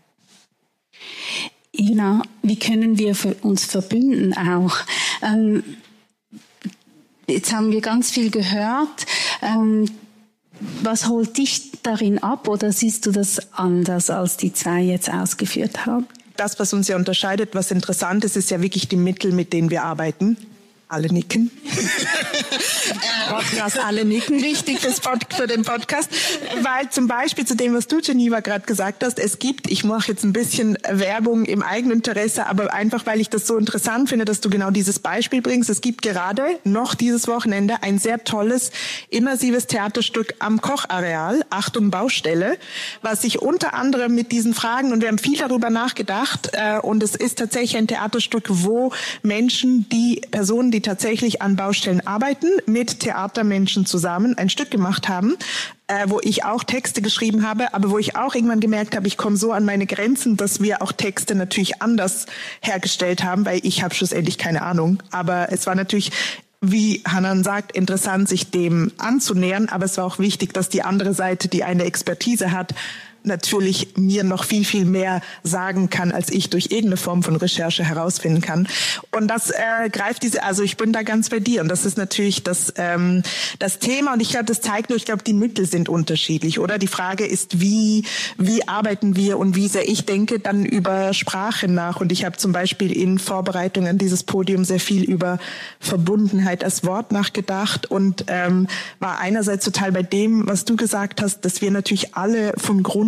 Ina, wie können wir für uns verbünden auch? Ähm, jetzt haben wir ganz viel gehört. Ähm, was holt dich darin ab oder siehst du das anders, als die zwei jetzt ausgeführt haben? Das, was uns ja unterscheidet, was interessant ist, ist ja wirklich die Mittel, mit denen wir arbeiten. Alle nicken. Podcast, alle nicken, wichtig fürs Pod, für den Podcast. Weil zum Beispiel zu dem, was du, Geneva, gerade gesagt hast, es gibt, ich mache jetzt ein bisschen Werbung im eigenen Interesse, aber einfach, weil ich das so interessant finde, dass du genau dieses Beispiel bringst. Es gibt gerade noch dieses Wochenende ein sehr tolles, immersives Theaterstück am Kochareal, Achtung Baustelle, was sich unter anderem mit diesen Fragen, und wir haben viel darüber nachgedacht, äh, und es ist tatsächlich ein Theaterstück, wo Menschen, die Personen, die tatsächlich an Baustellen arbeiten, mit Theatermenschen zusammen ein Stück gemacht haben, äh, wo ich auch Texte geschrieben habe, aber wo ich auch irgendwann gemerkt habe, ich komme so an meine Grenzen, dass wir auch Texte natürlich anders hergestellt haben, weil ich habe schlussendlich keine Ahnung. Aber es war natürlich, wie Hanan sagt, interessant, sich dem anzunähern, aber es war auch wichtig, dass die andere Seite, die eine Expertise hat, natürlich mir noch viel, viel mehr sagen kann, als ich durch irgendeine Form von Recherche herausfinden kann. Und das äh, greift diese, also ich bin da ganz bei dir. Und das ist natürlich das ähm, das Thema. Und ich glaube, das zeigt nur, ich glaube, die Mittel sind unterschiedlich, oder? Die Frage ist, wie wie arbeiten wir und wie sehr, ich denke dann über Sprache nach. Und ich habe zum Beispiel in Vorbereitung an dieses Podium sehr viel über Verbundenheit als Wort nachgedacht und ähm, war einerseits total bei dem, was du gesagt hast, dass wir natürlich alle von Grund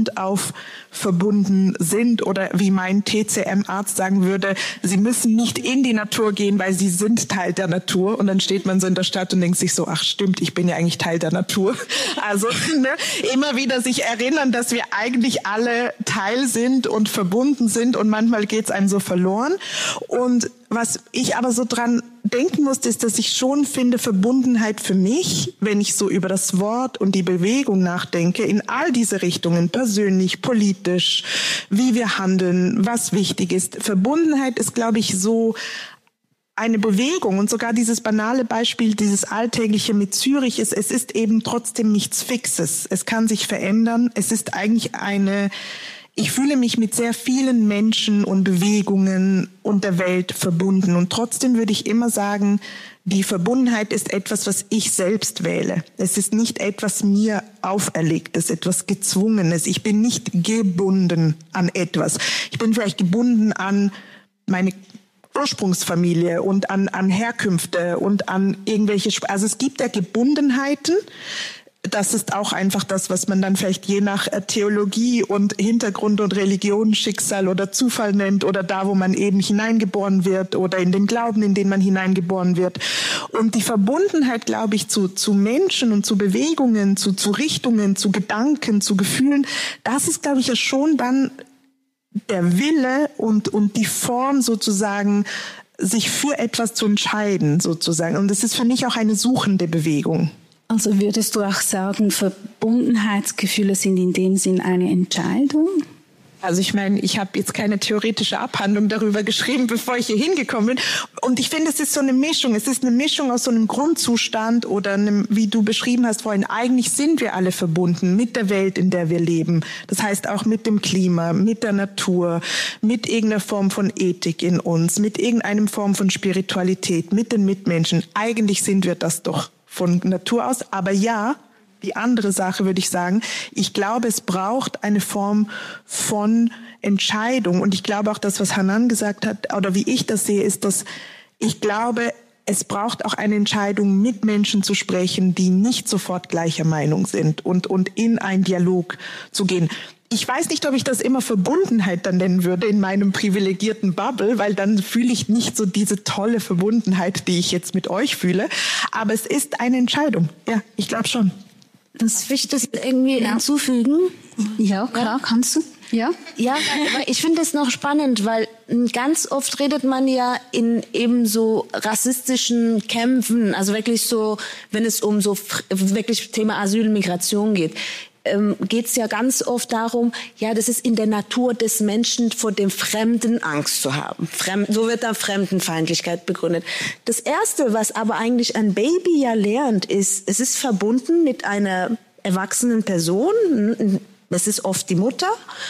Grund auf verbunden sind oder wie mein T C M-Arzt sagen würde, sie müssen nicht in die Natur gehen, weil sie sind Teil der Natur. Und dann steht man so in der Stadt und denkt sich so, ach stimmt, ich bin ja eigentlich Teil der Natur. Also ne, immer wieder sich erinnern, dass wir eigentlich alle Teil sind und verbunden sind und manchmal geht's einem so verloren. Und was ich aber so dran denken musste, ist, dass ich schon finde, Verbundenheit für mich, wenn ich so über das Wort und die Bewegung nachdenke, in all diese Richtungen, persönlich, politisch, wie wir handeln, was wichtig ist. Verbundenheit ist, glaube ich, so eine Bewegung und sogar dieses banale Beispiel, dieses Alltägliche mit Zürich ist, es ist eben trotzdem nichts Fixes. Es kann sich verändern. Es ist eigentlich eine Ich fühle mich mit sehr vielen Menschen und Bewegungen und der Welt verbunden. Und trotzdem würde ich immer sagen, die Verbundenheit ist etwas, was ich selbst wähle. Es ist nicht etwas mir Auferlegtes, etwas Gezwungenes. Ich bin nicht gebunden an etwas. Ich bin vielleicht gebunden an meine Ursprungsfamilie und an, an Herkünfte und an irgendwelche, also es gibt ja Gebundenheiten. Das ist auch einfach das, was man dann vielleicht je nach Theologie und Hintergrund und Religion, Schicksal oder Zufall nennt oder da, wo man eben hineingeboren wird oder in den Glauben, in den man hineingeboren wird. Und die Verbundenheit, glaube ich, zu, zu Menschen und zu Bewegungen, zu, zu Richtungen, zu Gedanken, zu Gefühlen, das ist, glaube ich, ja schon dann der Wille und, und die Form sozusagen, sich für etwas zu entscheiden, sozusagen. Und es ist für mich auch eine suchende Bewegung. Also würdest du auch sagen, Verbundenheitsgefühle sind in dem Sinn eine Entscheidung? Also ich meine, ich habe jetzt keine theoretische Abhandlung darüber geschrieben, bevor ich hier hingekommen bin. Und ich finde, es ist so eine Mischung. Es ist eine Mischung aus so einem Grundzustand oder einem, wie du beschrieben hast vorhin, eigentlich sind wir alle verbunden mit der Welt, in der wir leben. Das heißt auch mit dem Klima, mit der Natur, mit irgendeiner Form von Ethik in uns, mit irgendeiner Form von Spiritualität, mit den Mitmenschen. Eigentlich sind wir das doch von Natur aus. Aber ja, die andere Sache würde ich sagen, ich glaube, es braucht eine Form von Entscheidung. Und ich glaube auch, das, was Hanan gesagt hat, oder wie ich das sehe, ist, dass ich glaube, es braucht auch eine Entscheidung, mit Menschen zu sprechen, die nicht sofort gleicher Meinung sind und, und in einen Dialog zu gehen. Ich weiß nicht, ob ich das immer Verbundenheit dann nennen würde in meinem privilegierten Bubble, weil dann fühle ich nicht so diese tolle Verbundenheit, die ich jetzt mit euch fühle. Aber es ist eine Entscheidung. Ja, ich glaube schon. Das will ich das irgendwie ja. hinzufügen. Ja, klar, ja. Kannst du. Ja, ja, ich finde es noch spannend, weil ganz oft redet man ja in eben so rassistischen Kämpfen, also wirklich so, wenn es um so wirklich Thema Asyl, Migration geht. Ähm, geht es ja ganz oft darum, ja, das ist in der Natur des Menschen, vor dem Fremden Angst zu haben. Fremd, so wird da Fremdenfeindlichkeit begründet. Das Erste, was aber eigentlich ein Baby ja lernt, ist, es ist verbunden mit einer erwachsenen Person, das ist oft die Mutter,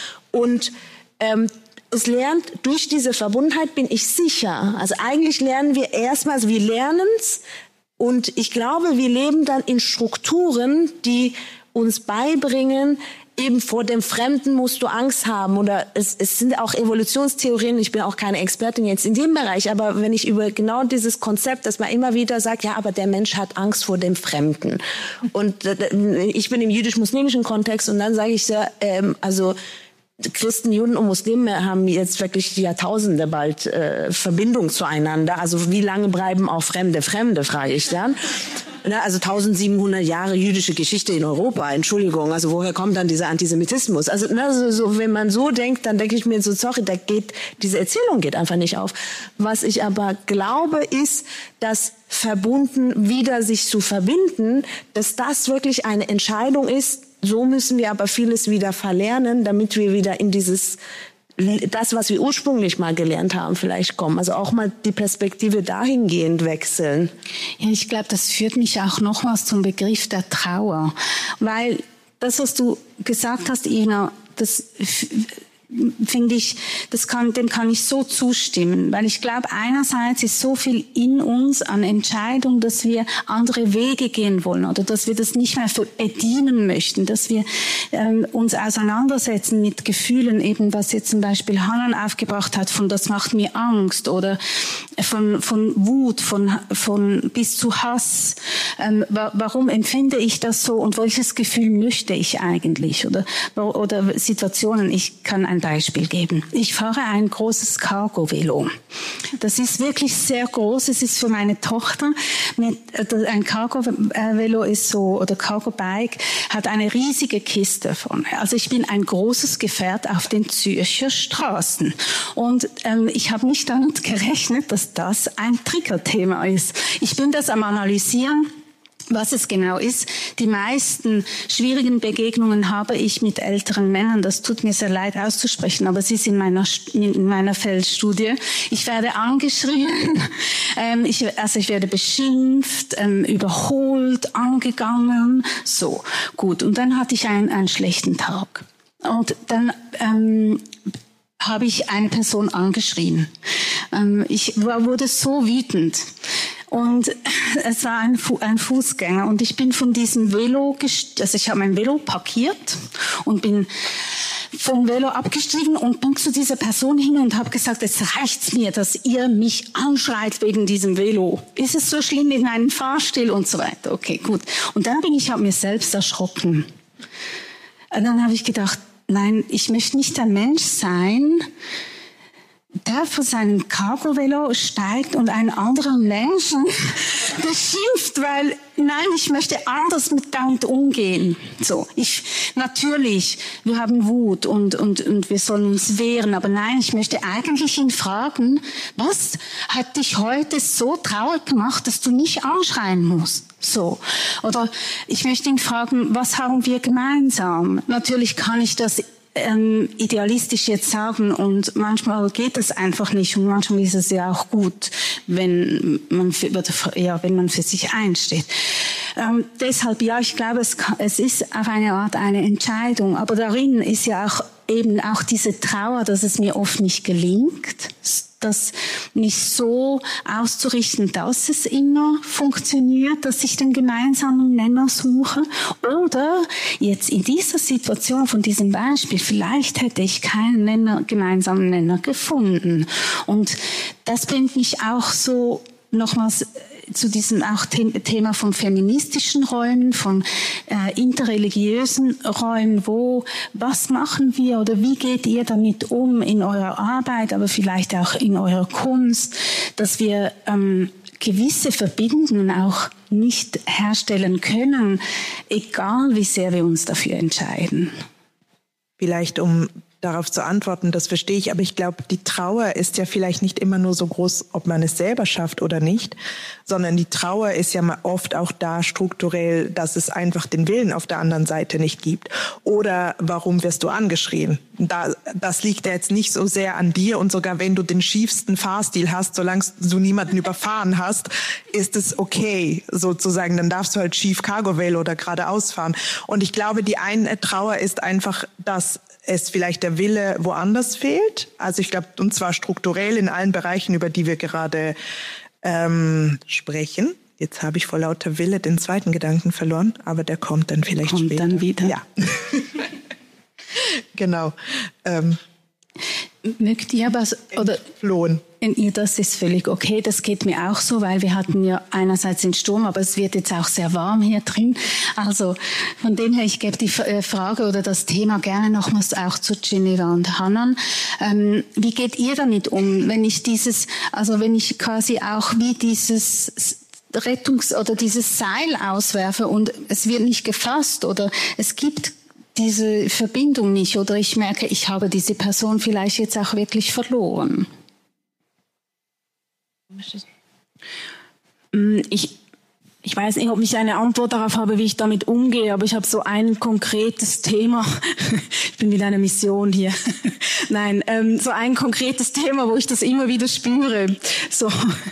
und ähm, es lernt, durch diese Verbundenheit bin ich sicher. Also eigentlich lernen wir erstmal, also wir lernen es, und ich glaube, wir leben dann in Strukturen, die uns beibringen, eben vor dem Fremden musst du Angst haben. Oder es, es sind auch Evolutionstheorien, ich bin auch keine Expertin jetzt in dem Bereich, aber wenn ich über genau dieses Konzept, dass man immer wieder sagt, ja, aber der Mensch hat Angst vor dem Fremden. Und äh, ich bin im jüdisch-muslimischen Kontext und dann sage ich ja, ähm, also Christen, Juden und Muslime haben jetzt wirklich Jahrtausende bald äh, Verbindung zueinander. Also wie lange bleiben auch Fremde Fremde, frage ich dann. Also tausendsiebenhundert Jahre jüdische Geschichte in Europa, Entschuldigung, also woher kommt dann dieser Antisemitismus? Also, also so, wenn man so denkt, dann denke ich mir so, sorry, da geht, diese Erzählung geht einfach nicht auf. Was ich aber glaube, ist, dass verbunden wieder sich zu verbinden, dass das wirklich eine Entscheidung ist. So müssen wir aber vieles wieder verlernen, damit wir wieder in dieses, das, was wir ursprünglich mal gelernt haben, vielleicht kommen. Also auch mal die Perspektive dahingehend wechseln. Ja, ich glaube, das führt mich auch nochmals zum Begriff der Trauer. Weil das, was du gesagt hast, Ina, das finde ich, das kann, dem kann ich so zustimmen, weil ich glaube, einerseits ist so viel in uns an Entscheidung, dass wir andere Wege gehen wollen oder dass wir das nicht mehr bedienen möchten, dass wir ähm, uns auseinandersetzen mit Gefühlen, eben was jetzt zum Beispiel Hanan aufgebracht hat, von das macht mir Angst oder von, von Wut, von, von bis zu Hass. Ähm, wa- warum empfinde ich das so und welches Gefühl möchte ich eigentlich oder, oder Situationen, ich kann ein Beispiel geben. Ich fahre ein großes Cargo-Velo. Das ist wirklich sehr groß. Es ist für meine Tochter. Ein Cargo-Velo ist so, oder Cargo-Bike hat eine riesige Kiste vorne. Also ich bin ein großes Gefährt auf den Zürcher Straßen. Und ähm, ich habe nicht damit gerechnet, dass das ein Triggerthema ist. Ich bin das am Analysieren, was es genau ist. Die meisten schwierigen Begegnungen habe ich mit älteren Männern. Das tut mir sehr leid auszusprechen, aber es ist in meiner, in meiner Feldstudie. Ich werde angeschrien, ähm, ich, also ich werde beschimpft, ähm, überholt, angegangen. So, gut. Und dann hatte ich einen, einen schlechten Tag. Und dann ähm, habe ich eine Person angeschrien. Ähm, ich wurde so wütend. Und es war ein, Fu- ein Fußgänger und ich bin von diesem Velo, gest- also ich habe mein Velo parkiert und bin vom Velo abgestiegen und bin zu dieser Person hin und habe gesagt, es reicht mir, dass ihr mich anschreit wegen diesem Velo. Ist es so schlimm in einem Fahrstil und so weiter? Okay, gut. Und dann bin ich hab mir selbst erschrocken. Und dann habe ich gedacht, nein, ich möchte nicht ein Mensch sein, der von seinem Cargo-Velo steigt und einen anderen Menschen beschimpft, weil, nein, ich möchte anders mit damit umgehen. So, ich, natürlich, wir haben Wut und, und, und wir sollen uns wehren, aber nein, ich möchte eigentlich ihn fragen, was hat dich heute so traurig gemacht, dass du nicht anschreien musst? So. Oder ich möchte ihn fragen, was haben wir gemeinsam? Natürlich kann ich das Ähm, idealistisch jetzt sagen und manchmal geht es einfach nicht und manchmal ist es ja auch gut, wenn man für, ja, wenn man für sich einsteht. Ähm, deshalb, ja, ich glaube, es, es ist auf eine Art eine Entscheidung, aber darin ist ja auch eben auch diese Trauer, dass es mir oft nicht gelingt, das nicht so auszurichten, dass es immer funktioniert, dass ich den gemeinsamen Nenner suche. Oder jetzt in dieser Situation von diesem Beispiel, vielleicht hätte ich keinen Nenner, gemeinsamen Nenner gefunden. Und das bringt mich auch so nochmals zu diesem auch Thema von feministischen Räumen, von äh, interreligiösen Räumen, wo, was machen wir oder wie geht ihr damit um in eurer Arbeit, aber vielleicht auch in eurer Kunst, dass wir ähm, gewisse Verbindungen auch nicht herstellen können, egal wie sehr wir uns dafür entscheiden. Vielleicht um darauf zu antworten, das verstehe ich, aber ich glaube, die Trauer ist ja vielleicht nicht immer nur so groß, ob man es selber schafft oder nicht, sondern die Trauer ist ja oft auch da strukturell, dass es einfach den Willen auf der anderen Seite nicht gibt. Oder warum wirst du angeschrien? Da, das liegt ja jetzt nicht so sehr an dir und sogar wenn du den schiefsten Fahrstil hast, solange du niemanden überfahren hast, ist es okay, sozusagen, dann darfst du halt schief Cargo-Velo oder geradeaus fahren. Und ich glaube, die eine Trauer ist einfach, dass es vielleicht der Wille woanders fehlt. Also ich glaube, und zwar strukturell in allen Bereichen, über die wir gerade ähm, sprechen. Jetzt habe ich vor lauter Wille den zweiten Gedanken verloren, aber der kommt dann vielleicht kommt später. Dann wieder. Ja. Genau. Ähm, Mögt ihr was, oder entflohen. Das ist völlig okay, das geht mir auch so, weil wir hatten ja einerseits den Sturm, aber es wird jetzt auch sehr warm hier drin. Also von dem her, ich gebe die Frage oder das Thema gerne nochmals auch zu Geneva und Hanan. Ähm, wie geht ihr damit um, wenn ich dieses, also wenn ich quasi auch wie dieses Rettungs- oder dieses Seil auswerfe und es wird nicht gefasst oder es gibt diese Verbindung nicht oder ich merke, ich habe diese Person vielleicht jetzt auch wirklich verloren. Ich, Ich weiß nicht, ob ich eine Antwort darauf habe, wie ich damit umgehe, aber ich habe so ein konkretes Thema. Ich bin mit einer Mission hier. Nein, ähm, so ein konkretes Thema, wo ich das immer wieder spüre. So.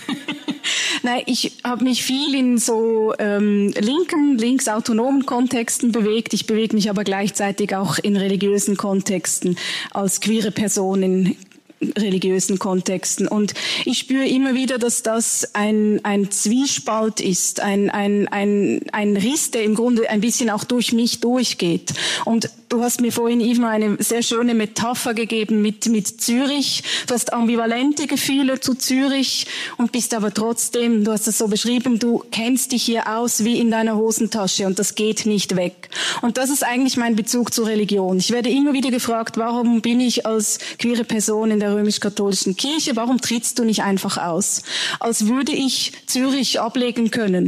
Nein, ich habe mich viel in so ähm, linken, linksautonomen Kontexten bewegt. Ich bewege mich aber gleichzeitig auch in religiösen Kontexten als queere Person in religiösen Kontexten. Und ich spüre immer wieder, dass das ein, ein Zwiespalt ist, ein, ein, ein, ein Riss, der im Grunde ein bisschen auch durch mich durchgeht. Und du hast mir vorhin, Yves, eine sehr schöne Metapher gegeben mit, mit Zürich. Du hast ambivalente Gefühle zu Zürich und bist aber trotzdem, du hast es so beschrieben, du kennst dich hier aus wie in deiner Hosentasche und das geht nicht weg. Und das ist eigentlich mein Bezug zur Religion. Ich werde immer wieder gefragt, warum bin ich als queere Person in der römisch-katholischen Kirche, warum trittst du nicht einfach aus? Als würde ich Zürich ablegen können.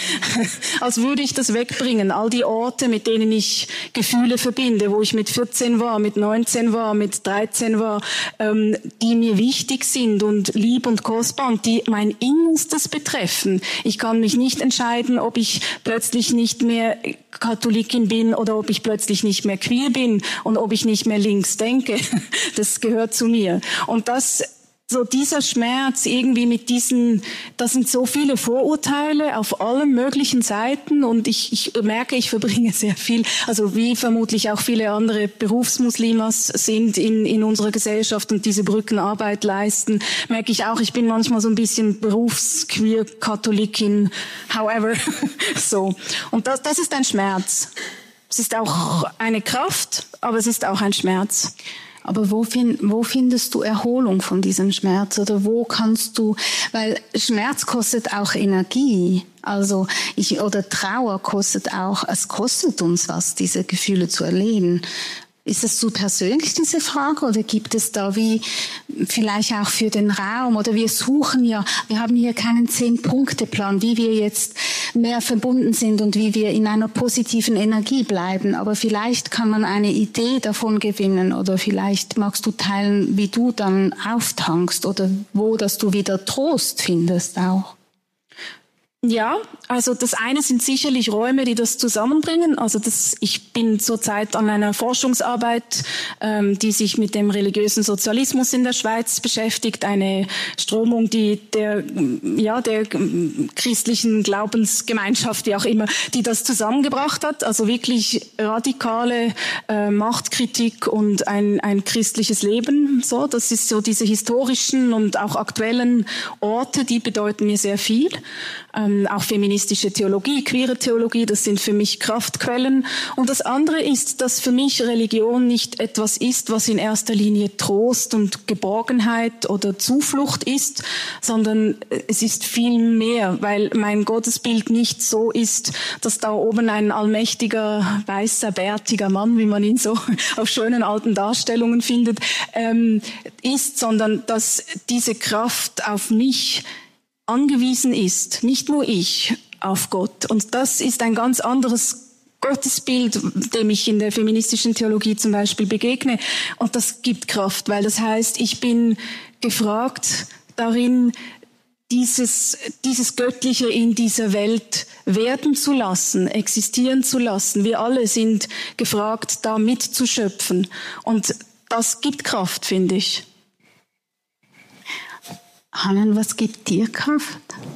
Als würde ich das wegbringen. All die Orte, mit denen ich Gefühle verbinde, wo ich mit vierzehn war, mit neunzehn war, mit dreizehn war, ähm, die mir wichtig sind und lieb und kostbar und die mein Innerstes betreffen. Ich kann mich nicht entscheiden, ob ich plötzlich nicht mehr Katholikin bin oder ob ich plötzlich nicht mehr queer bin und ob ich nicht mehr links denke. Das gehört zu mir. Und das, so dieser Schmerz irgendwie mit diesen, das sind so viele Vorurteile auf allen möglichen Seiten und ich, ich merke, ich verbringe sehr viel, also wie vermutlich auch viele andere Berufsmuslimas sind in, in unserer Gesellschaft und diese Brückenarbeit leisten, merke ich auch, ich bin manchmal so ein bisschen Berufsqueer-Katholikin, however, so. Und das, das ist ein Schmerz. Es ist auch eine Kraft, aber es ist auch ein Schmerz. Aber wo, find, wo findest du Erholung von diesem Schmerz? Oder wo kannst du, weil Schmerz kostet auch Energie. Also ich, oder Trauer kostet auch, es kostet uns was, diese Gefühle zu erleben. Ist das so persönlich, diese Frage, oder gibt es da wie vielleicht auch für den Raum, oder wir suchen ja, wir haben hier keinen Zehn-Punkte-Plan, wie wir jetzt mehr verbunden sind und wie wir in einer positiven Energie bleiben, aber vielleicht kann man eine Idee davon gewinnen, oder vielleicht magst du teilen, wie du dann auftankst oder wo, dass du wieder Trost findest auch. Ja, also das eine sind sicherlich Räume, die das zusammenbringen. Also das, ich bin zurzeit an einer Forschungsarbeit, ähm, die sich mit dem religiösen Sozialismus in der Schweiz beschäftigt. Eine Strömung, die der, ja, der christlichen Glaubensgemeinschaft, wie auch immer, die das zusammengebracht hat. Also wirklich radikale äh, Machtkritik und ein, ein christliches Leben. So, das ist so diese historischen und auch aktuellen Orte, die bedeuten mir sehr viel. Ähm, auch feministische Theologie, queere Theologie, das sind für mich Kraftquellen. Und das andere ist, dass für mich Religion nicht etwas ist, was in erster Linie Trost und Geborgenheit oder Zuflucht ist, sondern es ist viel mehr, weil mein Gottesbild nicht so ist, dass da oben ein allmächtiger, weißer, bärtiger Mann, wie man ihn so auf schönen alten Darstellungen findet, ähm, ist, sondern dass diese Kraft auf mich angewiesen ist, nicht nur ich, auf Gott. Und das ist ein ganz anderes Gottesbild, dem ich in der feministischen Theologie zum Beispiel begegne. Und das gibt Kraft, weil das heißt, ich bin gefragt darin, dieses, dieses Göttliche in dieser Welt werden zu lassen, existieren zu lassen. Wir alle sind gefragt, da mitzuschöpfen. Und das gibt Kraft, finde ich. Hanan, was gibt dir Kraft?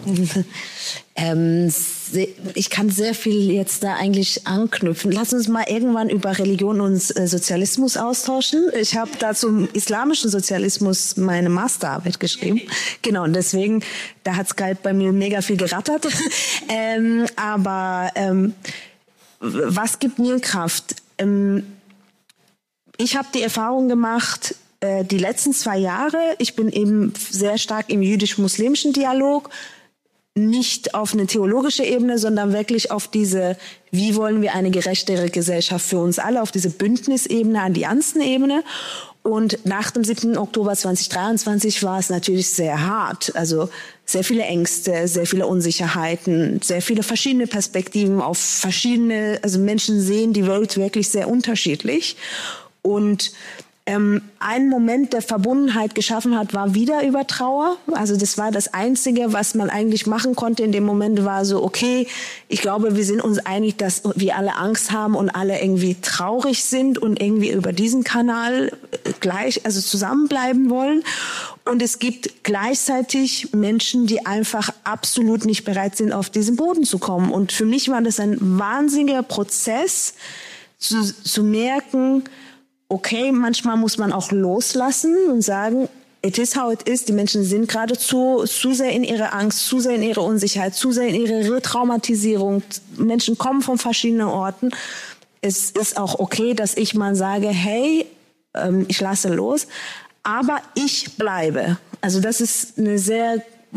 ähm, ich kann sehr viel jetzt da eigentlich anknüpfen. Lass uns mal irgendwann über Religion und äh, Sozialismus austauschen. Ich habe da zum islamischen Sozialismus meine Masterarbeit geschrieben. Genau, und deswegen, da hat Skype bei mir mega viel gerattert. ähm, aber ähm, was gibt mir Kraft? Ähm, ich habe die Erfahrung gemacht, die letzten zwei Jahre, ich bin eben sehr stark im jüdisch-muslimischen Dialog, nicht auf eine theologische Ebene, sondern wirklich auf diese, wie wollen wir eine gerechtere Gesellschaft für uns alle, auf diese Bündnisebene, Allianzenebene. Und nach dem siebten Oktober zweitausenddreiundzwanzig war es natürlich sehr hart. Also sehr viele Ängste, sehr viele Unsicherheiten, sehr viele verschiedene Perspektiven auf verschiedene, also Menschen sehen die Welt wirklich sehr unterschiedlich. Und ähm, ein Moment der Verbundenheit geschaffen hat, war wieder über Trauer. Also das war das Einzige, was man eigentlich machen konnte in dem Moment, war so, okay, ich glaube, wir sind uns einig, dass wir alle Angst haben und alle irgendwie traurig sind und irgendwie über diesen Kanal gleich, also zusammenbleiben wollen. Und es gibt gleichzeitig Menschen, die einfach absolut nicht bereit sind, auf diesen Boden zu kommen. Und für mich war das ein wahnsinniger Prozess, zu, zu merken, okay, manchmal muss man auch loslassen und sagen, it is how it is. Die Menschen sind gerade zu, zu sehr in ihrer Angst, zu sehr in ihrer Unsicherheit, zu sehr in ihrer Retraumatisierung. Menschen kommen von verschiedenen Orten. Es ist auch okay, dass ich mal sage, hey, ähm, ich lasse los, aber ich bleibe. Also das ist eine sehr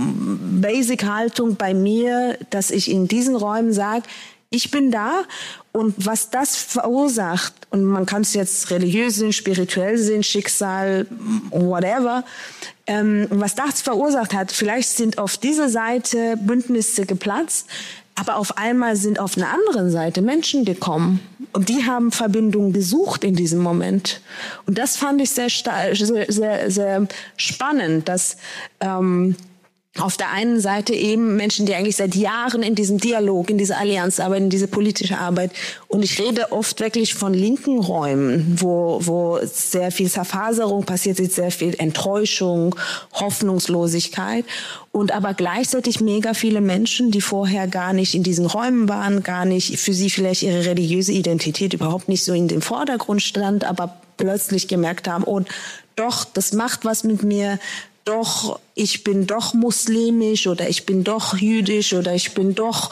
basic Haltung bei mir, dass ich in diesen Räumen sage, ich bin da. Und was das verursacht, und man kann es jetzt religiös sehen, spirituell sehen, Schicksal, whatever, ähm, was das verursacht hat, vielleicht sind auf dieser Seite Bündnisse geplatzt, aber auf einmal sind auf einer anderen Seite Menschen gekommen. Und die haben Verbindungen gesucht in diesem Moment. Und das fand ich sehr, sehr, sehr, sehr spannend, dass ähm, auf der einen Seite eben Menschen, die eigentlich seit Jahren in diesem Dialog, in dieser Allianz arbeiten, in dieser politische Arbeit. Und ich rede oft wirklich von linken Räumen, wo, wo sehr viel Zerfaserung passiert, sehr viel Enttäuschung, Hoffnungslosigkeit. Und aber gleichzeitig mega viele Menschen, die vorher gar nicht in diesen Räumen waren, gar nicht, für sie vielleicht ihre religiöse Identität überhaupt nicht so in den Vordergrund stand, aber plötzlich gemerkt haben, oh, doch, das macht was mit mir. Doch, ich bin doch muslimisch oder ich bin doch jüdisch oder ich bin doch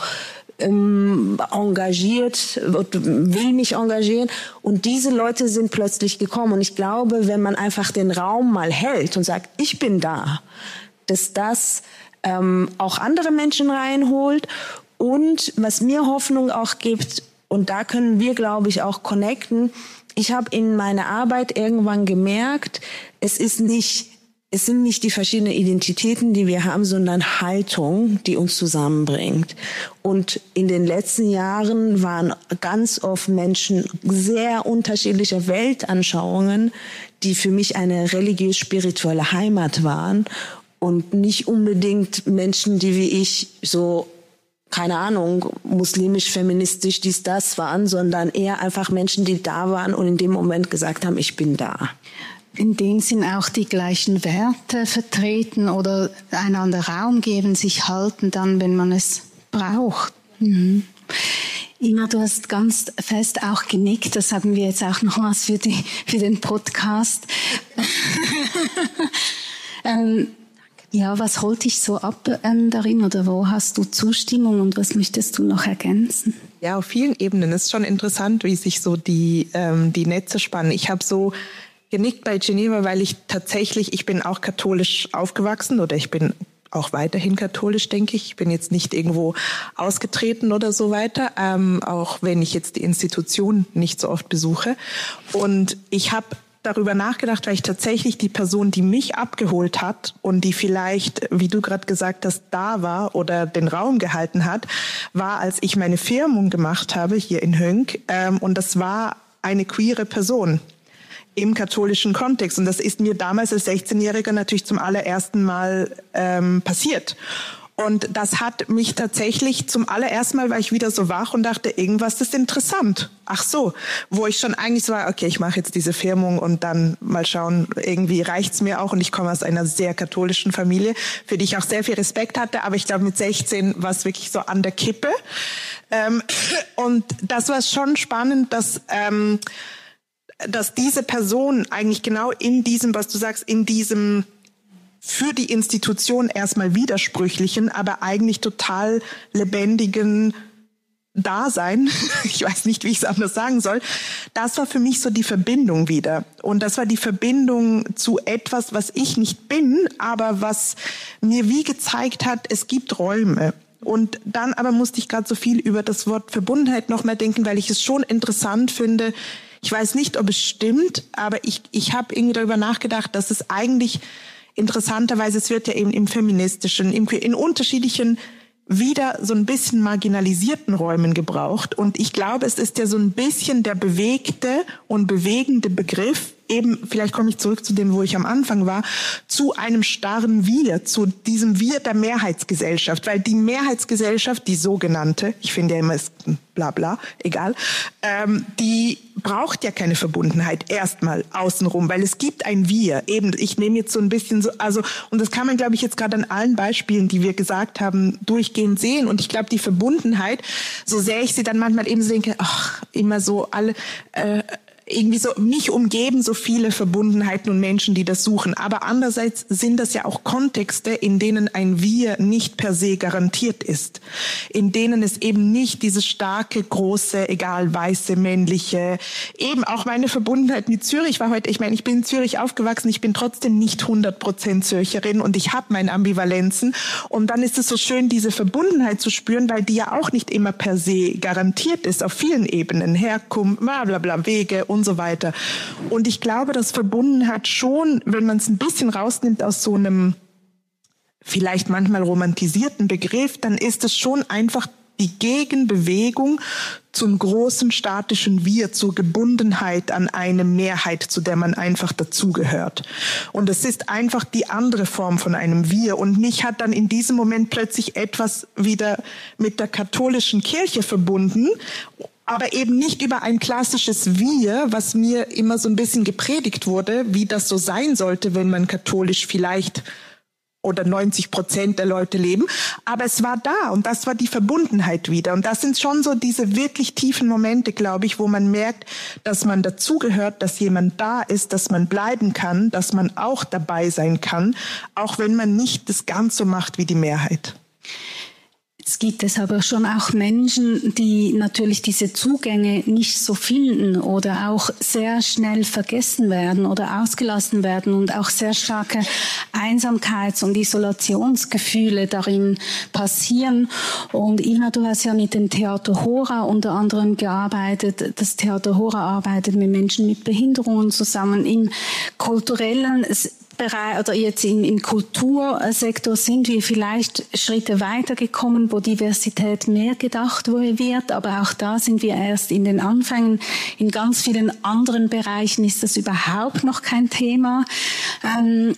ähm, engagiert, will mich engagieren. Und diese Leute sind plötzlich gekommen. Und ich glaube, wenn man einfach den Raum mal hält und sagt, ich bin da, dass das ähm, auch andere Menschen reinholt. Und was mir Hoffnung auch gibt, und da können wir, glaube ich, auch connecten, ich habe in meiner Arbeit irgendwann gemerkt, es ist nicht Es sind nicht die verschiedenen Identitäten, die wir haben, sondern Haltung, die uns zusammenbringt. Und in den letzten Jahren waren ganz oft Menschen sehr unterschiedlicher Weltanschauungen, die für mich eine religiös-spirituelle Heimat waren und nicht unbedingt Menschen, die wie ich so, keine Ahnung, muslimisch, feministisch, dies, das waren, sondern eher einfach Menschen, die da waren und in dem Moment gesagt haben, ich bin da. In dem Sinn auch die gleichen Werte vertreten oder einander Raum geben, sich halten dann, wenn man es braucht. Mhm. Ina, du hast ganz fest auch genickt, das sagen wir jetzt auch noch was für, die, für den Podcast. ähm, ja, was holt dich so ab ähm, darin oder wo hast du Zustimmung und was möchtest du noch ergänzen? Ja, auf vielen Ebenen ist schon interessant, wie sich so die, ähm, die Netze spannen. Ich habe so genickt bei Geneva, weil ich tatsächlich, ich bin auch katholisch aufgewachsen oder ich bin auch weiterhin katholisch, denke ich. Ich bin jetzt nicht irgendwo ausgetreten oder so weiter, ähm, auch wenn ich jetzt die Institution nicht so oft besuche. Und ich habe darüber nachgedacht, weil ich tatsächlich die Person, die mich abgeholt hat und die vielleicht, wie du gerade gesagt hast, da war oder den Raum gehalten hat, war, als ich meine Firmung gemacht habe hier in Hönk. Ähm, und das war eine queere Person im katholischen Kontext. Und das ist mir damals als sechzehnjähriger natürlich zum allerersten Mal ähm, passiert. Und das hat mich tatsächlich zum allerersten Mal, war ich wieder so wach und dachte, irgendwas ist interessant. Ach so, wo ich schon eigentlich so war, okay, ich mache jetzt diese Firmung und dann mal schauen, irgendwie reicht's mir auch. Und ich komme aus einer sehr katholischen Familie, für die ich auch sehr viel Respekt hatte. Aber ich glaube, mit sechzehn war es wirklich so an der Kippe. Ähm, und das war schon spannend, dass ähm, dass diese Person eigentlich genau in diesem, was du sagst, in diesem für die Institution erstmal widersprüchlichen, aber eigentlich total lebendigen Dasein, ich weiß nicht, wie ich es anders sagen soll, das war für mich so die Verbindung wieder. Und das war die Verbindung zu etwas, was ich nicht bin, aber was mir wie gezeigt hat, es gibt Räume. Und dann aber musste ich gerade so viel über das Wort Verbundenheit noch mehr denken, weil ich es schon interessant finde. Ich weiß nicht, ob es stimmt, aber ich, ich habe irgendwie darüber nachgedacht, dass es eigentlich interessanterweise, es wird ja eben im feministischen, im, in unterschiedlichen, wieder so ein bisschen marginalisierten Räumen gebraucht. Und ich glaube, es ist ja so ein bisschen der bewegte und bewegende Begriff eben, vielleicht komme ich zurück zu dem, wo ich am Anfang war, zu einem starren Wir, zu diesem Wir der Mehrheitsgesellschaft, weil die Mehrheitsgesellschaft, die sogenannte, ich finde ja immer, ist bla bla, egal, ähm, die braucht ja keine Verbundenheit erstmal außenrum, weil es gibt ein Wir. Eben, ich nehme jetzt so ein bisschen so, also, und das kann man, glaube ich, jetzt gerade an allen Beispielen, die wir gesagt haben, durchgehend sehen. Und ich glaube, die Verbundenheit, so sehr ich sie dann manchmal eben so denke, ach, immer so alle, äh, irgendwie so, mich umgeben so viele Verbundenheiten und Menschen, die das suchen. Aber andererseits sind das ja auch Kontexte, in denen ein Wir nicht per se garantiert ist. In denen es eben nicht dieses starke, große, egal, weiße, männliche, eben auch meine Verbundenheit mit Zürich war heute, ich meine, ich bin in Zürich aufgewachsen, ich bin trotzdem nicht hundert Prozent Zürcherin und ich habe meine Ambivalenzen. Und dann ist es so schön, diese Verbundenheit zu spüren, weil die ja auch nicht immer per se garantiert ist, auf vielen Ebenen, Herkunft, bla bla bla, Wege und so weiter. Und ich glaube, dass Verbundenheit schon, wenn man es ein bisschen rausnimmt aus so einem vielleicht manchmal romantisierten Begriff, dann ist es schon einfach die Gegenbewegung zum großen statischen Wir, zur Gebundenheit an eine Mehrheit, zu der man einfach dazugehört. Und es ist einfach die andere Form von einem Wir. Und mich hat dann in diesem Moment plötzlich etwas wieder mit der katholischen Kirche verbunden, aber eben nicht über ein klassisches Wir, was mir immer so ein bisschen gepredigt wurde, wie das so sein sollte, wenn man katholisch vielleicht oder neunzig Prozent der Leute leben. Aber es war da und das war die Verbundenheit wieder. Und das sind schon so diese wirklich tiefen Momente, glaube ich, wo man merkt, dass man dazugehört, dass jemand da ist, dass man bleiben kann, dass man auch dabei sein kann, auch wenn man nicht das ganz so macht wie die Mehrheit. Es gibt es aber schon auch Menschen, die natürlich diese Zugänge nicht so finden oder auch sehr schnell vergessen werden oder ausgelassen werden und auch sehr starke Einsamkeits- und Isolationsgefühle darin passieren. Und Ina, du hast ja mit dem Theater Hora unter anderem gearbeitet. Das Theater Hora arbeitet mit Menschen mit Behinderungen zusammen. Im kulturellen Bereich oder jetzt im, im Kultursektor sind wir vielleicht Schritte weitergekommen, wo Diversität mehr gedacht wird, aber auch da sind wir erst in den Anfängen. In ganz vielen anderen Bereichen ist das überhaupt noch kein Thema. Ähm,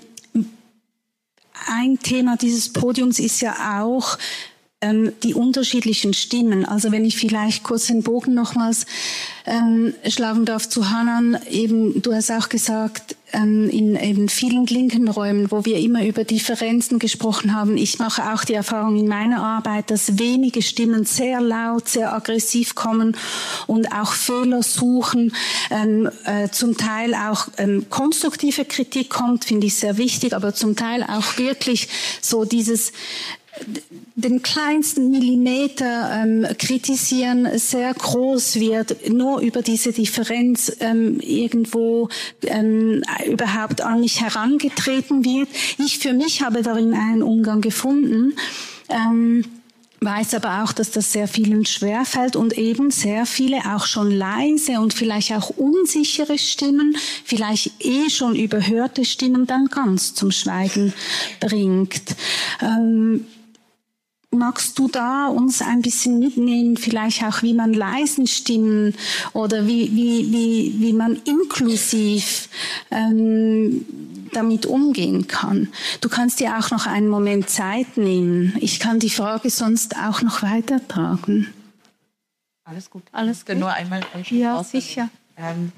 ein Thema dieses Podiums ist ja auch ähm, die unterschiedlichen Stimmen. Also wenn ich vielleicht kurz den Bogen nochmals ähm, schlagen darf zu Hanan, eben, du hast auch gesagt, ähm, in eben vielen linken Räumen, wo wir immer über Differenzen gesprochen haben. Ich mache auch die Erfahrung in meiner Arbeit, dass wenige Stimmen sehr laut, sehr aggressiv kommen und auch Fehler suchen. Ähm, äh, zum Teil auch ähm, konstruktive Kritik kommt, finde ich sehr wichtig, aber zum Teil auch wirklich so dieses den kleinsten Millimeter ähm, kritisieren sehr groß wird, nur über diese Differenz ähm, irgendwo ähm, überhaupt an mich herangetreten wird. Ich für mich habe darin einen Umgang gefunden, ähm, weiß aber auch, dass das sehr vielen schwerfällt und eben sehr viele auch schon leise und vielleicht auch unsichere Stimmen, vielleicht eh schon überhörte Stimmen dann ganz zum Schweigen bringt. Ähm, Magst du da uns ein bisschen mitnehmen, vielleicht auch, wie man leisen Stimmen oder wie, wie, wie, wie man inklusiv ähm, damit umgehen kann? Du kannst dir auch noch einen Moment Zeit nehmen. Ich kann die Frage sonst auch noch weitertragen. Alles gut. Alles gut? Nur einmal ja, sicher. Ähm,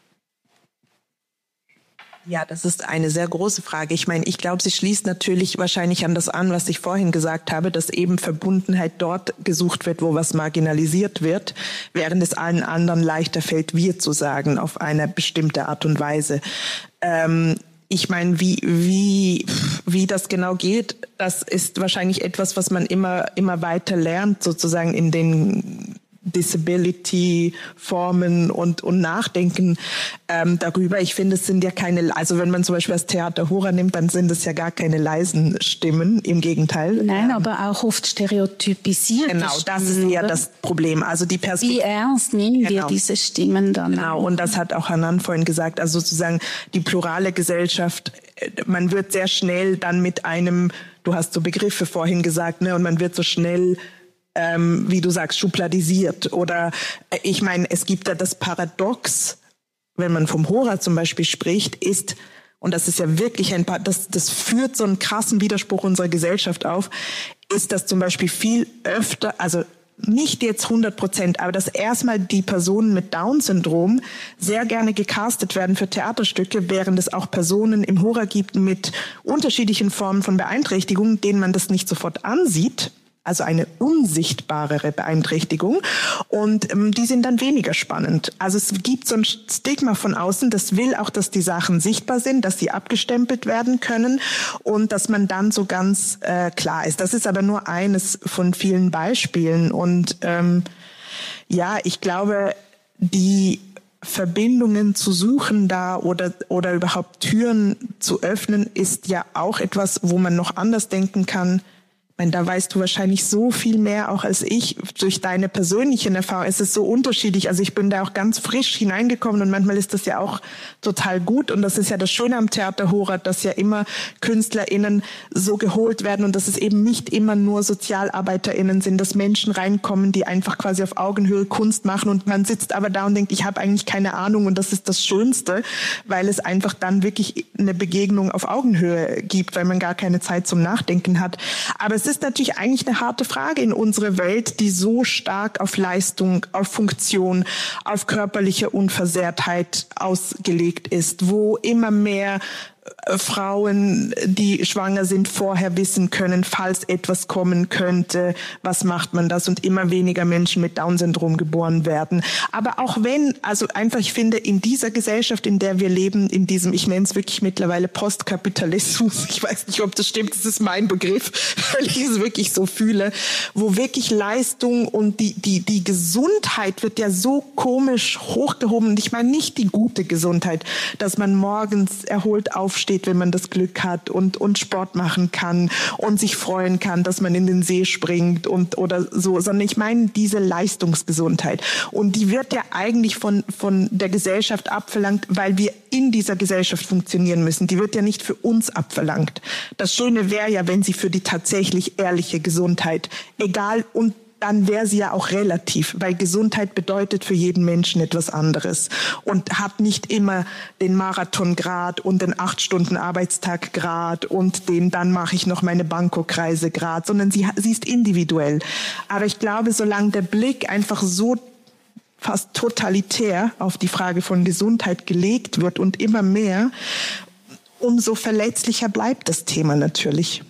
Ja, das ist eine sehr große Frage. Ich meine, ich glaube, sie schließt natürlich wahrscheinlich an das an, was ich vorhin gesagt habe, dass eben Verbundenheit dort gesucht wird, wo was marginalisiert wird, während es allen anderen leichter fällt, wir zu sagen, auf eine bestimmte Art und Weise. Ähm, ich meine, wie, wie, wie das genau geht, das ist wahrscheinlich etwas, was man immer, immer weiter lernt, sozusagen in den Disability-Formen und, und Nachdenken ähm, darüber. Ich finde, es sind ja keine, also wenn man zum Beispiel das Theater Hora nimmt, dann sind es ja gar keine leisen Stimmen, im Gegenteil. Nein, aber auch oft stereotypisiert. Genau, das ist eher das Problem. Also die Perspektive. Wie ernst nehmen wir genau. diese Stimmen dann? Genau, und das hat auch Hanan vorhin gesagt, also sozusagen die plurale Gesellschaft, man wird sehr schnell dann mit einem, du hast so Begriffe vorhin gesagt, ne, und man wird so schnell Ähm, wie du sagst, schubladisiert. Oder äh, ich meine, es gibt da das Paradox, wenn man vom Hora zum Beispiel spricht, ist, und das ist ja wirklich ein paar, das, das führt so einen krassen Widerspruch unserer Gesellschaft auf, ist, dass zum Beispiel viel öfter, also nicht jetzt hundert Prozent, aber dass erstmal die Personen mit Down-Syndrom sehr gerne gecastet werden für Theaterstücke, während es auch Personen im Hora gibt mit unterschiedlichen Formen von Beeinträchtigung, denen man das nicht sofort ansieht. Also eine unsichtbarere Beeinträchtigung, und ähm, die sind dann weniger spannend. Also es gibt so ein Stigma von außen, das will auch, dass die Sachen sichtbar sind, dass sie abgestempelt werden können und dass man dann so ganz äh, klar ist. Das ist aber nur eines von vielen Beispielen, und ähm, ja, ich glaube, die Verbindungen zu suchen da oder oder überhaupt Türen zu öffnen, ist ja auch etwas, wo man noch anders denken kann. Ich meine, da weißt du wahrscheinlich so viel mehr auch als ich. Durch deine persönlichen Erfahrungen ist es so unterschiedlich. Also ich bin da auch ganz frisch hineingekommen, und manchmal ist das ja auch total gut. Und das ist ja das Schöne am Theater Hora, dass ja immer KünstlerInnen so geholt werden und dass es eben nicht immer nur SozialarbeiterInnen sind, dass Menschen reinkommen, die einfach quasi auf Augenhöhe Kunst machen, und man sitzt aber da und denkt, ich habe eigentlich keine Ahnung, und das ist das Schönste, weil es einfach dann wirklich eine Begegnung auf Augenhöhe gibt, weil man gar keine Zeit zum Nachdenken hat. Aber es ist natürlich eigentlich eine harte Frage in unserer Welt, die so stark auf Leistung, auf Funktion, auf körperliche Unversehrtheit ausgelegt ist, wo immer mehr Frauen, die schwanger sind, vorher wissen können, falls etwas kommen könnte, was macht man das, und immer weniger Menschen mit Down-Syndrom geboren werden. Aber auch wenn, also einfach, ich finde, in dieser Gesellschaft, in der wir leben, in diesem, ich nenne es wirklich mittlerweile Postkapitalismus, ich weiß nicht, ob das stimmt, das ist mein Begriff, weil ich es wirklich so fühle, wo wirklich Leistung und die, die, die Gesundheit wird ja so komisch hochgehoben, und ich meine nicht die gute Gesundheit, dass man morgens erholt auf steht, wenn man das Glück hat und und Sport machen kann und sich freuen kann, dass man in den See springt und oder so, sondern ich meine diese Leistungsgesundheit, und die wird ja eigentlich von von der Gesellschaft abverlangt, weil wir in dieser Gesellschaft funktionieren müssen. Die wird ja nicht für uns abverlangt. Das Schöne wäre ja, wenn sie für die tatsächlich ehrliche Gesundheit, egal, und dann wäre sie ja auch relativ, weil Gesundheit bedeutet für jeden Menschen etwas anderes und hat nicht immer den Marathongrad und den acht Stunden Arbeitstag Grad und den dann mache ich noch meine Bangkok-Reise Grad, sondern sie, sie ist individuell. Aber ich glaube, solange der Blick einfach so fast totalitär auf die Frage von Gesundheit gelegt wird und immer mehr, umso verletzlicher bleibt das Thema natürlich.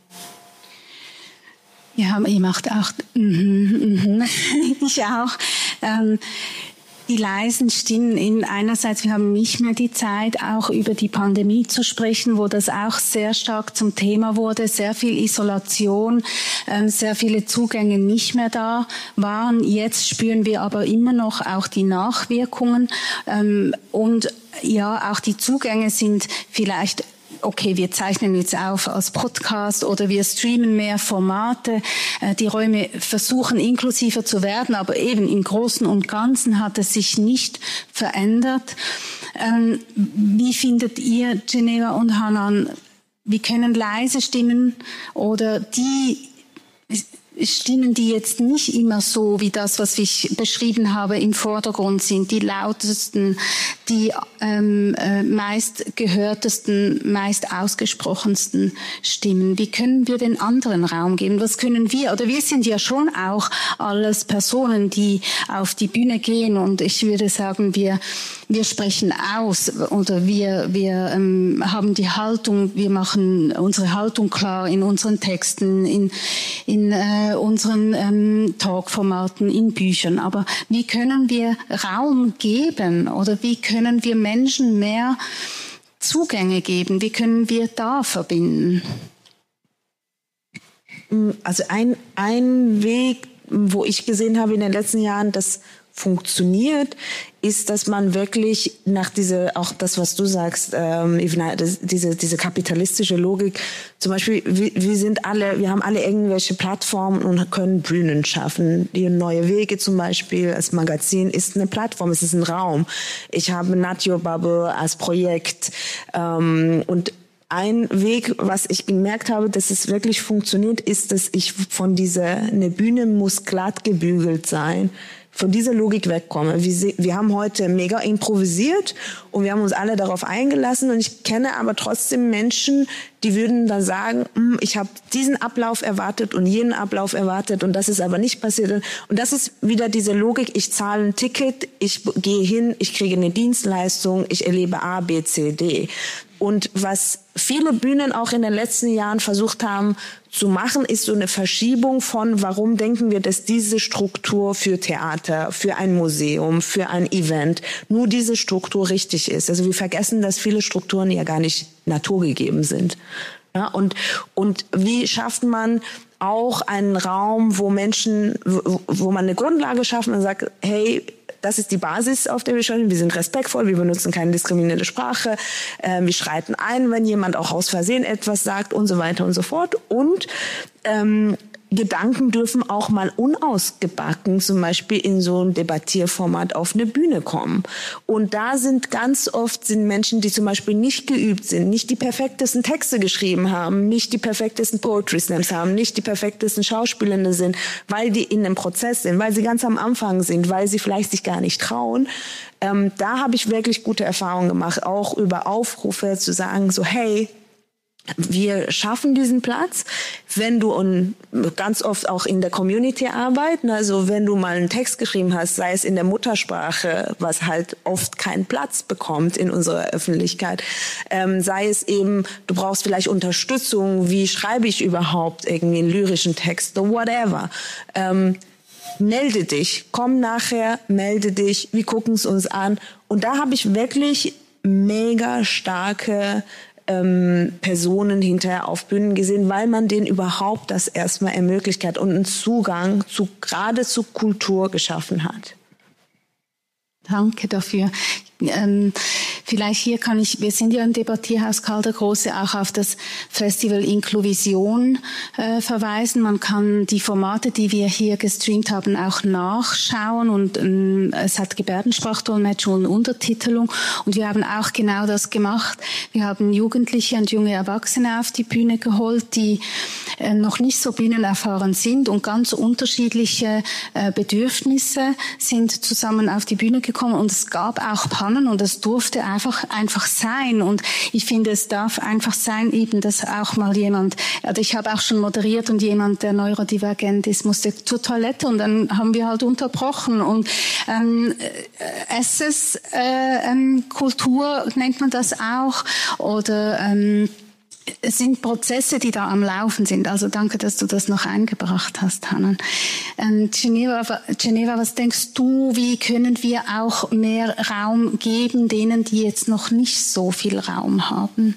Ja, ihr macht auch, mm, mm, ich auch. Ähm, die leisen Stimmen in einerseits, wir haben nicht mehr die Zeit, auch über die Pandemie zu sprechen, wo das auch sehr stark zum Thema wurde, sehr viel Isolation, ähm, sehr viele Zugänge nicht mehr da waren. Jetzt spüren wir aber immer noch auch die Nachwirkungen, ähm, und ja, auch die Zugänge sind vielleicht, okay, wir zeichnen jetzt auf als Podcast oder wir streamen mehr Formate. Die Räume versuchen inklusiver zu werden, aber eben im Großen und Ganzen hat es sich nicht verändert. Wie findet ihr, Geneva und Hanan, wie können leise Stimmen oder die Stimmen, die jetzt nicht immer so wie das, was ich beschrieben habe, im Vordergrund sind, die lautesten, die ähm, äh, meist gehörtesten, meist ausgesprochensten Stimmen. Wie können wir den anderen Raum geben? Was können wir? Oder wir sind ja schon auch alles Personen, die auf die Bühne gehen, und ich würde sagen, wir wir sprechen aus oder wir wir ähm, haben die Haltung, wir machen unsere Haltung klar in unseren Texten, in in äh, unseren ähm, Talkformaten, in Büchern. Aber wie können wir Raum geben oder wie können wir Menschen mehr Zugänge geben? Wie können wir da verbinden? Also ein, ein Weg, wo ich gesehen habe in den letzten Jahren, das funktioniert, ist, dass man wirklich nach diese, auch das, was du sagst, ähm, Ivna, das, diese, diese kapitalistische Logik, zum Beispiel, wir, wir sind alle, wir haben alle irgendwelche Plattformen und können Bühnen schaffen. Die Neue Wege zum Beispiel als Magazin ist eine Plattform, es ist ein Raum. Ich habe Not Your Bubble als Projekt, ähm, und ein Weg, was ich gemerkt habe, dass es wirklich funktioniert, ist, dass ich von dieser, eine Bühne muss glatt gebügelt sein. von dieser Logik wegkommen. Wir, wir haben heute mega improvisiert und wir haben uns alle darauf eingelassen und ich kenne aber trotzdem Menschen, die würden dann sagen, ich habe diesen Ablauf erwartet und jenen Ablauf erwartet und das ist aber nicht passiert. Und das ist wieder diese Logik, ich zahle ein Ticket, ich gehe hin, ich kriege eine Dienstleistung, ich erlebe A, B, C, D. Und was viele Bühnen auch in den letzten Jahren versucht haben zu machen, ist so eine Verschiebung von, warum denken wir, dass diese Struktur für Theater, für ein Museum, für ein Event, nur diese Struktur richtig ist. Also wir vergessen, dass viele Strukturen ja gar nicht naturgegeben sind. Ja, und, und wie schafft man auch einen Raum, wo Menschen, wo, wo man eine Grundlage schafft und sagt, hey, das ist die Basis, auf der wir stehen. Wir sind respektvoll, wir benutzen keine diskriminierende Sprache, äh, wir schreiten ein, wenn jemand auch aus Versehen etwas sagt und so weiter und so fort. Und ähm, Gedanken dürfen auch mal unausgebacken, zum Beispiel in so ein Debattierformat auf eine Bühne kommen. Und da sind ganz oft sind Menschen, die zum Beispiel nicht geübt sind, nicht die perfektesten Texte geschrieben haben, nicht die perfektesten Poetry Slams haben, nicht die perfektesten Schauspielende sind, weil die in einem Prozess sind, weil sie ganz am Anfang sind, weil sie vielleicht sich gar nicht trauen. Ähm, da habe ich wirklich gute Erfahrungen gemacht, auch über Aufrufe zu sagen, so hey, wir schaffen diesen Platz, wenn du und ganz oft auch in der Community arbeiten, also wenn du mal einen Text geschrieben hast, sei es in der Muttersprache, was halt oft keinen Platz bekommt in unserer Öffentlichkeit, ähm, sei es eben, du brauchst vielleicht Unterstützung, wie schreibe ich überhaupt irgendwie einen lyrischen Text oder whatever. Ähm, melde dich, komm nachher, melde dich, wir gucken es uns an. Und da habe ich wirklich mega starke Ähm, Personen hinterher auf Bühnen gesehen, weil man denen überhaupt das erstmal ermöglicht hat und einen Zugang zu gerade zu Kultur geschaffen hat. Danke dafür. Ähm, vielleicht hier kann ich, wir sind ja im Debattierhaus Karl der Große, auch auf das Festival Inkluvision äh, verweisen. Man kann die Formate, die wir hier gestreamt haben, auch nachschauen und ähm, es hat Gebärdensprachdolmetschung und Untertitelung und wir haben auch genau das gemacht. Wir haben Jugendliche und junge Erwachsene auf die Bühne geholt, die äh, noch nicht so bühnenerfahren sind und ganz unterschiedliche äh, Bedürfnisse sind zusammen auf die Bühne gekommen und es gab auch Pannen und es durfte einfach einfach sein und ich finde, es darf einfach sein, eben, dass auch mal jemand, also ich habe auch schon moderiert und jemand, der neurodivergent ist, musste zur Toilette und dann haben wir halt unterbrochen und ähm, Essenskultur äh, nennt man das auch oder ähm, es sind Prozesse, die da am Laufen sind. Also danke, dass du das noch eingebracht hast, Hanan. Ähm, Geneva, Geneva, was denkst du, wie können wir auch mehr Raum geben, denen, die jetzt noch nicht so viel Raum haben?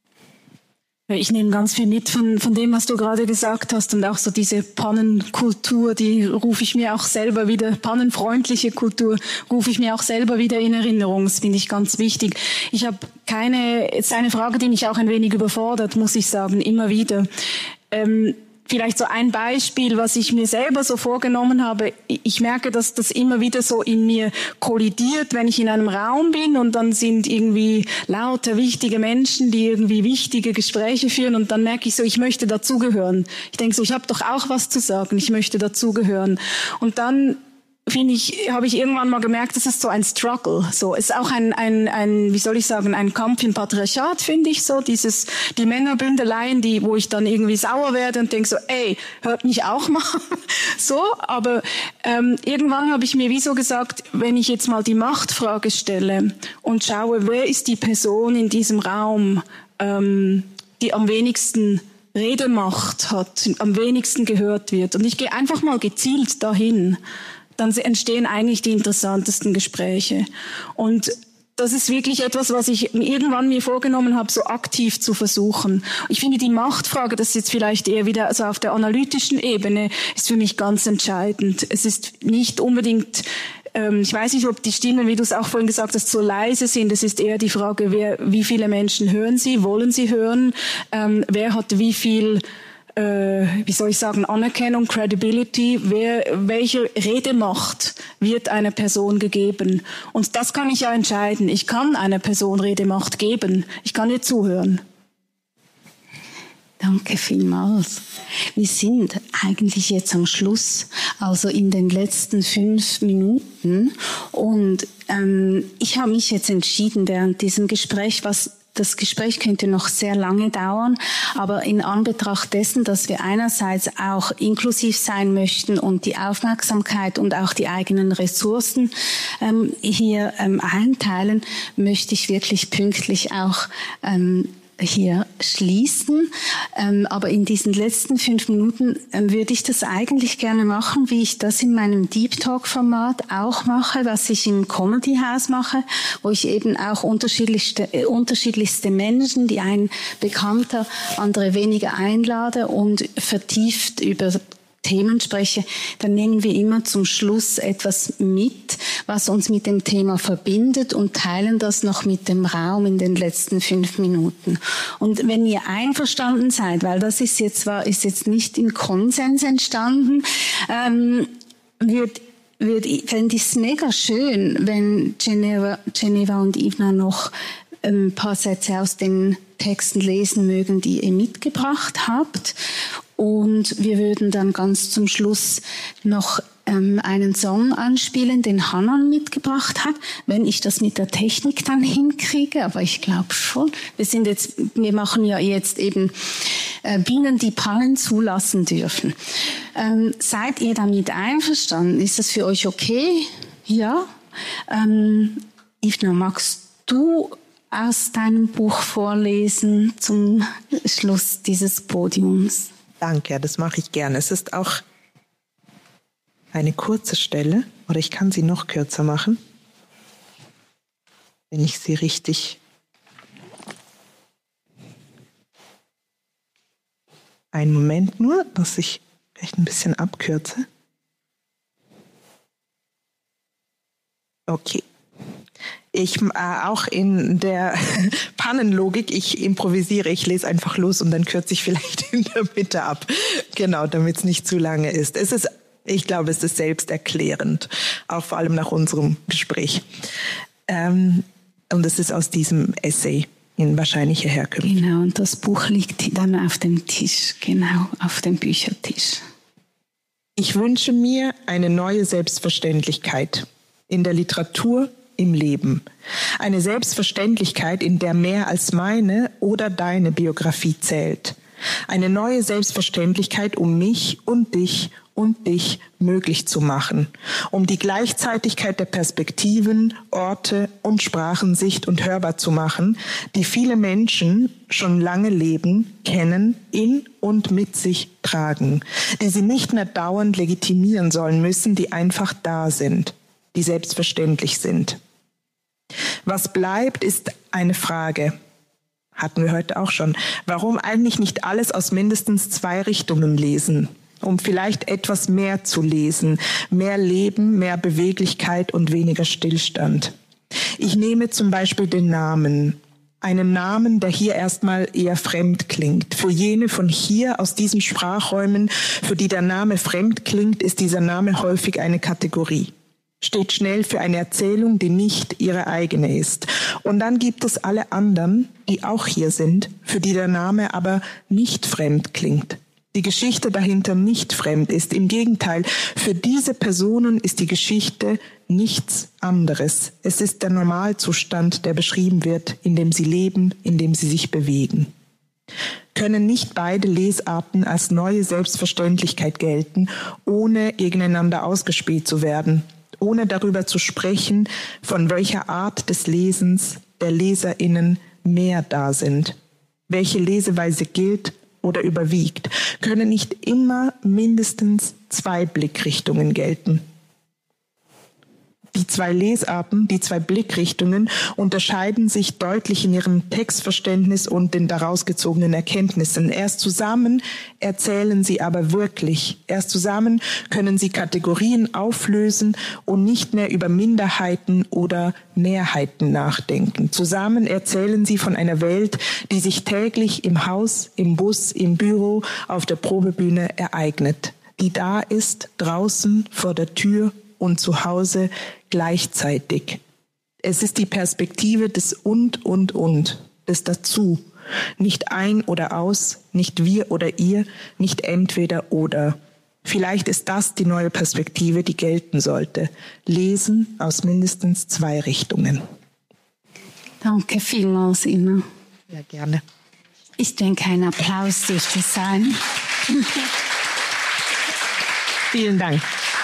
Ich nehme ganz viel mit von, von dem, was du gerade gesagt hast und auch so diese Pannenkultur, die rufe ich mir auch selber wieder, pannenfreundliche Kultur, rufe ich mir auch selber wieder in Erinnerung. Das finde ich ganz wichtig. Ich habe keine, jetzt eine Frage, die mich auch ein wenig überfordert, muss ich sagen, immer wieder. Ähm, Vielleicht so ein Beispiel, was ich mir selber so vorgenommen habe. Ich merke, dass das immer wieder so in mir kollidiert, wenn ich in einem Raum bin und dann sind irgendwie lauter wichtige Menschen, die irgendwie wichtige Gespräche führen und dann merke ich so, ich möchte dazugehören. Ich denke so, ich habe doch auch was zu sagen, ich möchte dazugehören. Und dann finde ich, habe ich irgendwann mal gemerkt, das ist so ein Struggle. So, es ist auch ein, ein, ein, wie soll ich sagen, ein Kampf im Patriarchat, finde ich so. Dieses, die Männerbündeleien, die, wo ich dann irgendwie sauer werde und denke so, ey, hört mich auch mal. So, aber ähm, irgendwann habe ich mir wie so gesagt, wenn ich jetzt mal die Machtfrage stelle und schaue, wer ist die Person in diesem Raum, ähm, die am wenigsten Redemacht hat, am wenigsten gehört wird. Und ich gehe einfach mal gezielt dahin. Dann entstehen eigentlich die interessantesten Gespräche. Und das ist wirklich etwas, was ich irgendwann mir vorgenommen habe, so aktiv zu versuchen. Ich finde, die Machtfrage, das ist jetzt vielleicht eher wieder also auf der analytischen Ebene, ist für mich ganz entscheidend. Es ist nicht unbedingt, ähm, ich weiß nicht, ob die Stimmen, wie du es auch vorhin gesagt hast, so leise sind. Es ist eher die Frage, wer, wie viele Menschen hören sie, wollen sie hören, ähm, wer hat wie viel wie soll ich sagen, Anerkennung, Credibility, wer, welche Redemacht wird einer Person gegeben. Und das kann ich ja entscheiden. Ich kann einer Person Redemacht geben. Ich kann ihr zuhören. Danke vielmals. Wir sind eigentlich jetzt am Schluss, also in den letzten fünf Minuten. Und ähm, ich habe mich jetzt entschieden während diesem Gespräch, was das Gespräch könnte noch sehr lange dauern, aber in Anbetracht dessen, dass wir einerseits auch inklusiv sein möchten und die Aufmerksamkeit und auch die eigenen Ressourcen ähm, hier ähm, einteilen, möchte ich wirklich pünktlich auch ähm, hier schließen. Ähm, aber in diesen letzten fünf Minuten ähm, würde ich das eigentlich gerne machen, wie ich das in meinem Deep Talk Format auch mache, was ich im Comedy House mache, wo ich eben auch unterschiedlichste, äh, unterschiedlichste Menschen, die ein bekannter, andere weniger einlade und vertieft über Themen spreche, dann nehmen wir immer zum Schluss etwas mit, was uns mit dem Thema verbindet und teilen das noch mit dem Raum in den letzten fünf Minuten. Und wenn ihr einverstanden seid, weil das ist jetzt zwar ist jetzt nicht im Konsens entstanden, ähm, wird wird fände ich es mega schön, wenn Geneva, Geneva und Ivna noch ein paar Sätze aus den Texten lesen mögen, die ihr mitgebracht habt. Und wir würden dann ganz zum Schluss noch ähm, einen Song anspielen, den Hanan mitgebracht hat, wenn ich das mit der Technik dann hinkriege. Aber ich glaube schon. Wir sind jetzt, wir machen ja jetzt eben äh, Bienen, die Palmen zulassen dürfen. Ähm, seid ihr damit einverstanden? Ist das für euch okay? Ja. Ähm, Ivna, magst du aus deinem Buch vorlesen zum Schluss dieses Podiums? Danke, das mache ich gerne. Es ist auch eine kurze Stelle, oder ich kann sie noch kürzer machen, wenn ich sie richtig... Einen Moment nur, dass ich vielleicht ein bisschen abkürze. Okay. Ich äh, auch in der Pannenlogik, ich improvisiere, ich lese einfach los und dann kürze ich vielleicht in der Mitte ab. Genau, damit es nicht zu lange ist. Es ist, ich glaube, es ist selbsterklärend, auch vor allem nach unserem Gespräch. Ähm, und es ist aus diesem Essay in wahrscheinlicher Herkunft. Genau, und das Buch liegt dann auf dem Tisch, genau, auf dem Büchertisch. Ich wünsche mir eine neue Selbstverständlichkeit in der Literatur, im Leben. Eine Selbstverständlichkeit, in der mehr als meine oder deine Biografie zählt. Eine neue Selbstverständlichkeit, um mich und dich und dich möglich zu machen. Um die Gleichzeitigkeit der Perspektiven, Orte und Sprachen sicht- und hörbar zu machen, die viele Menschen schon lange leben, kennen, in und mit sich tragen. Die sie nicht mehr dauernd legitimieren sollen müssen, die einfach da sind, die selbstverständlich sind. Was bleibt, ist eine Frage. Hatten wir heute auch schon. Warum eigentlich nicht alles aus mindestens zwei Richtungen lesen? Um vielleicht etwas mehr zu lesen. Mehr Leben, mehr Beweglichkeit und weniger Stillstand. Ich nehme zum Beispiel den Namen. Einen Namen, der hier erstmal eher fremd klingt. Für jene von hier aus diesen Sprachräumen, für die der Name fremd klingt, ist dieser Name häufig eine Kategorie. Steht schnell für eine Erzählung, die nicht ihre eigene ist. Und dann gibt es alle anderen, die auch hier sind, für die der Name aber nicht fremd klingt. Die Geschichte dahinter nicht fremd ist. Im Gegenteil, für diese Personen ist die Geschichte nichts anderes. Es ist der Normalzustand, der beschrieben wird, in dem sie leben, in dem sie sich bewegen. Können nicht beide Lesarten als neue Selbstverständlichkeit gelten, ohne gegeneinander ausgespielt zu werden? Ohne darüber zu sprechen, von welcher Art des Lesens der LeserInnen mehr da sind. Welche Leseweise gilt oder überwiegt, können nicht immer mindestens zwei Blickrichtungen gelten. Die zwei Lesarten, die zwei Blickrichtungen unterscheiden sich deutlich in ihrem Textverständnis und den daraus gezogenen Erkenntnissen. Erst zusammen erzählen sie aber wirklich. Erst zusammen können sie Kategorien auflösen und nicht mehr über Minderheiten oder Mehrheiten nachdenken. Zusammen erzählen sie von einer Welt, die sich täglich im Haus, im Bus, im Büro, auf der Probebühne ereignet. Die da ist, draußen, vor der Tür und zu Hause gleichzeitig. Es ist die Perspektive des und, und, und, des Dazu. Nicht ein oder aus, nicht wir oder ihr, nicht entweder oder. Vielleicht ist das die neue Perspektive, die gelten sollte. Lesen aus mindestens zwei Richtungen. Danke vielmals, Ina. Ja, gerne. Ich denke, ein Applaus dürfte sein. Vielen Dank.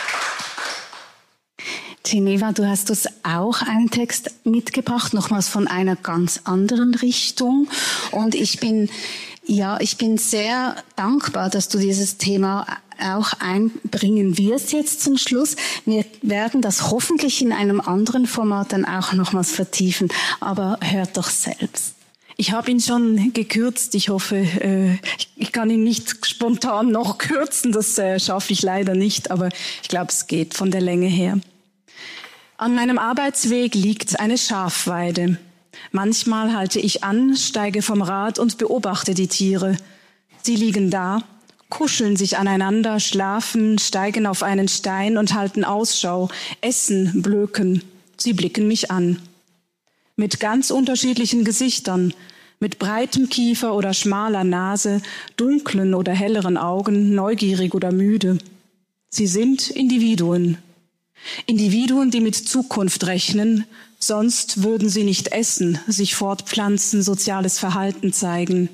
Geneva, du hast uns auch einen Text mitgebracht, nochmals von einer ganz anderen Richtung. Und ich bin, ja, ich bin sehr dankbar, dass du dieses Thema auch einbringen wirst jetzt zum Schluss. Wir werden das hoffentlich in einem anderen Format dann auch nochmals vertiefen. Aber hört doch selbst. Ich habe ihn schon gekürzt. Ich hoffe, äh, ich, ich kann ihn nicht spontan noch kürzen. Das äh, schaffe ich leider nicht. Aber ich glaube, es geht von der Länge her. An meinem Arbeitsweg liegt eine Schafweide. Manchmal halte ich an, steige vom Rad und beobachte die Tiere. Sie liegen da, kuscheln sich aneinander, schlafen, steigen auf einen Stein und halten Ausschau, essen, blöken. Sie blicken mich an. Mit ganz unterschiedlichen Gesichtern, mit breitem Kiefer oder schmaler Nase, dunklen oder helleren Augen, neugierig oder müde. Sie sind Individuen. Individuen, die mit Zukunft rechnen, sonst würden sie nicht essen, sich fortpflanzen, soziales Verhalten zeigen.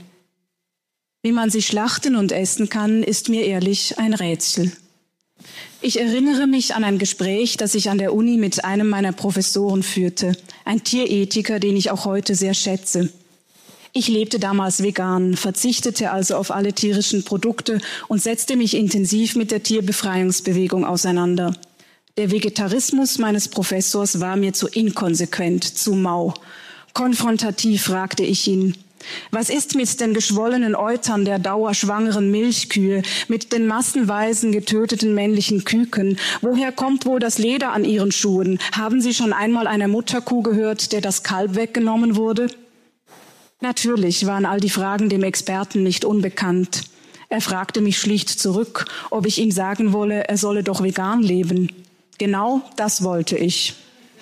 Wie man sie schlachten und essen kann, ist mir ehrlich ein Rätsel. Ich erinnere mich an ein Gespräch, das ich an der Uni mit einem meiner Professoren führte, ein Tierethiker, den ich auch heute sehr schätze. Ich lebte damals vegan, verzichtete also auf alle tierischen Produkte und setzte mich intensiv mit der Tierbefreiungsbewegung auseinander. Der Vegetarismus meines Professors war mir zu inkonsequent, zu mau. Konfrontativ fragte ich ihn: Was ist mit den geschwollenen Eutern der dauerschwangeren Milchkühe, mit den massenweisen getöteten männlichen Küken? Woher kommt wohl das Leder an ihren Schuhen? Haben Sie schon einmal einer Mutterkuh gehört, der das Kalb weggenommen wurde? Natürlich waren all die Fragen dem Experten nicht unbekannt. Er fragte mich schlicht zurück, ob ich ihm sagen wolle, er solle doch vegan leben. Genau das wollte ich.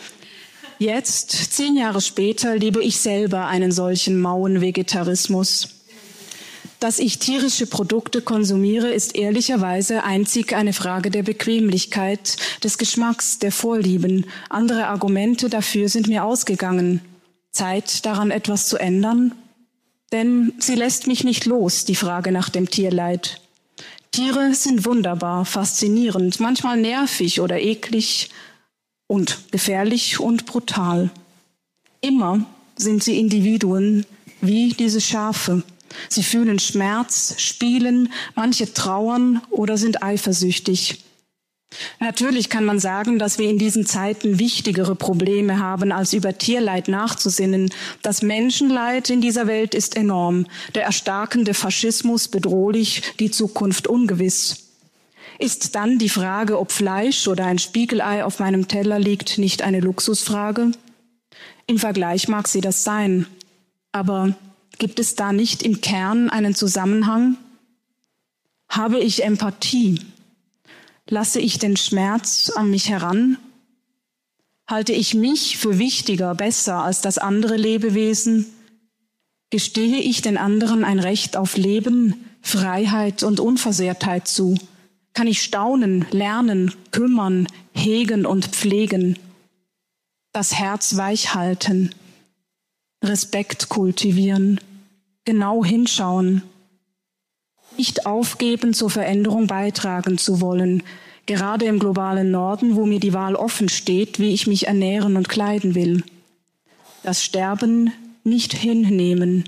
Jetzt, zehn Jahre später, lebe ich selber einen solchen mauen Vegetarismus. Dass ich tierische Produkte konsumiere, ist ehrlicherweise einzig eine Frage der Bequemlichkeit, des Geschmacks, der Vorlieben. Andere Argumente dafür sind mir ausgegangen. Zeit, daran etwas zu ändern? Denn sie lässt mich nicht los, die Frage nach dem Tierleid. Tiere sind wunderbar, faszinierend, manchmal nervig oder eklig und gefährlich und brutal. Immer sind sie Individuen, wie diese Schafe. Sie fühlen Schmerz, spielen, manche trauern oder sind eifersüchtig. Natürlich kann man sagen, dass wir in diesen Zeiten wichtigere Probleme haben, als über Tierleid nachzusinnen. Das Menschenleid in dieser Welt ist enorm, der erstarkende Faschismus bedrohlich, die Zukunft ungewiss. Ist dann die Frage, ob Fleisch oder ein Spiegelei auf meinem Teller liegt, nicht eine Luxusfrage? Im Vergleich mag sie das sein. Aber gibt es da nicht im Kern einen Zusammenhang? Habe ich Empathie? Lasse ich den Schmerz an mich heran? Halte ich mich für wichtiger, besser als das andere Lebewesen? Gestehe ich den anderen ein Recht auf Leben, Freiheit und Unversehrtheit zu? Kann ich staunen, lernen, kümmern, hegen und pflegen? Das Herz weich halten, Respekt kultivieren, genau hinschauen, nicht aufgeben, zur Veränderung beitragen zu wollen, gerade im globalen Norden, wo mir die Wahl offen steht, wie ich mich ernähren und kleiden will. Das Sterben nicht hinnehmen.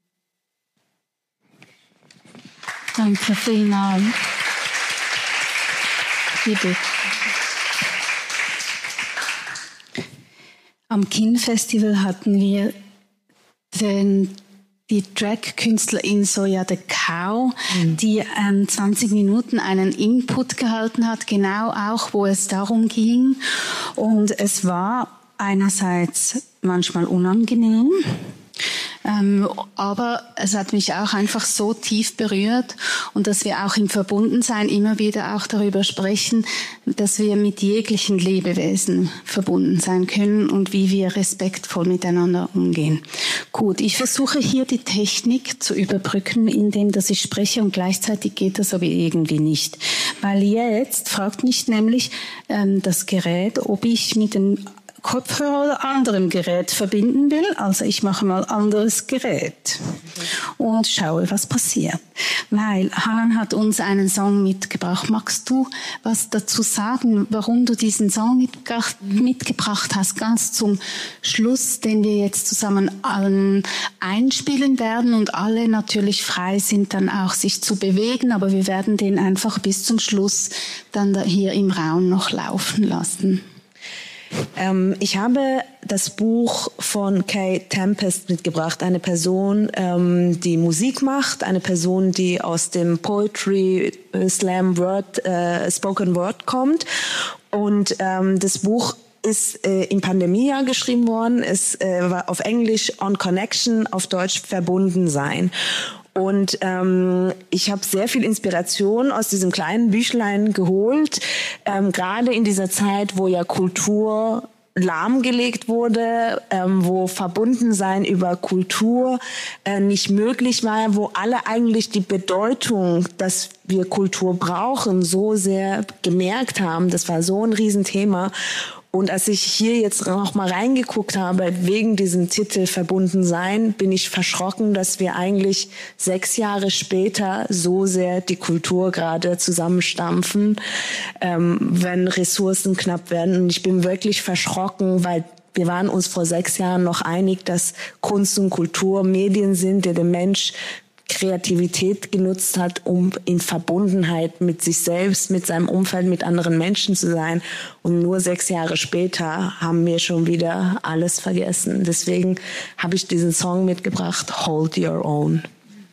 Danke vielmals. Bitte. Am Kin-Festival hatten wir den die Drag-Künstlerin Soja the Cow, mhm. die ähm, zwanzig Minuten einen Input gehalten hat, genau auch, wo es darum ging. Und es war einerseits manchmal unangenehm, Ähm, aber es hat mich auch einfach so tief berührt und dass wir auch im Verbundensein immer wieder auch darüber sprechen, dass wir mit jeglichen Lebewesen verbunden sein können und wie wir respektvoll miteinander umgehen. Gut, ich versuche hier die Technik zu überbrücken, indem dass ich spreche und gleichzeitig geht das aber irgendwie nicht. Weil jetzt fragt mich nämlich ähm, das Gerät, ob ich mit dem Kopfhörer oder anderem Gerät verbinden will. Also ich mache mal anderes Gerät und schaue, was passiert. Weil Haren hat uns einen Song mitgebracht. Magst du was dazu sagen, warum du diesen Song mitgebracht, mitgebracht hast, ganz zum Schluss, den wir jetzt zusammen allen einspielen werden und alle natürlich frei sind, dann auch sich zu bewegen, aber wir werden den einfach bis zum Schluss dann hier im Raum noch laufen lassen. Ähm, ich habe das Buch von Kay Tempest mitgebracht, eine Person, ähm, die Musik macht, eine Person, die aus dem Poetry Slam Word, äh, Spoken Word kommt. Und ähm, das Buch ist äh, im Pandemiejahr geschrieben worden, ist äh, war auf Englisch On Connection, auf Deutsch Verbunden sein. Und ähm, ich habe sehr viel Inspiration aus diesem kleinen Büchlein geholt, ähm, gerade in dieser Zeit, wo ja Kultur lahmgelegt wurde, ähm, wo Verbundensein über Kultur äh, nicht möglich war, wo alle eigentlich die Bedeutung, dass wir Kultur brauchen, so sehr gemerkt haben. Das war so ein Riesenthema. Und als ich hier jetzt noch mal reingeguckt habe, wegen diesem Titel Verbunden sein, bin ich verschrocken, dass wir eigentlich sechs Jahre später so sehr die Kultur gerade zusammenstampfen, ähm, wenn Ressourcen knapp werden. Und ich bin wirklich verschrocken, weil wir waren uns vor sechs Jahren noch einig, dass Kunst und Kultur Medien sind, die der Mensch Kreativität genutzt hat, um in Verbundenheit mit sich selbst, mit seinem Umfeld, mit anderen Menschen zu sein. Und nur sechs Jahre später haben wir schon wieder alles vergessen. Deswegen habe ich diesen Song mitgebracht, Hold Your Own.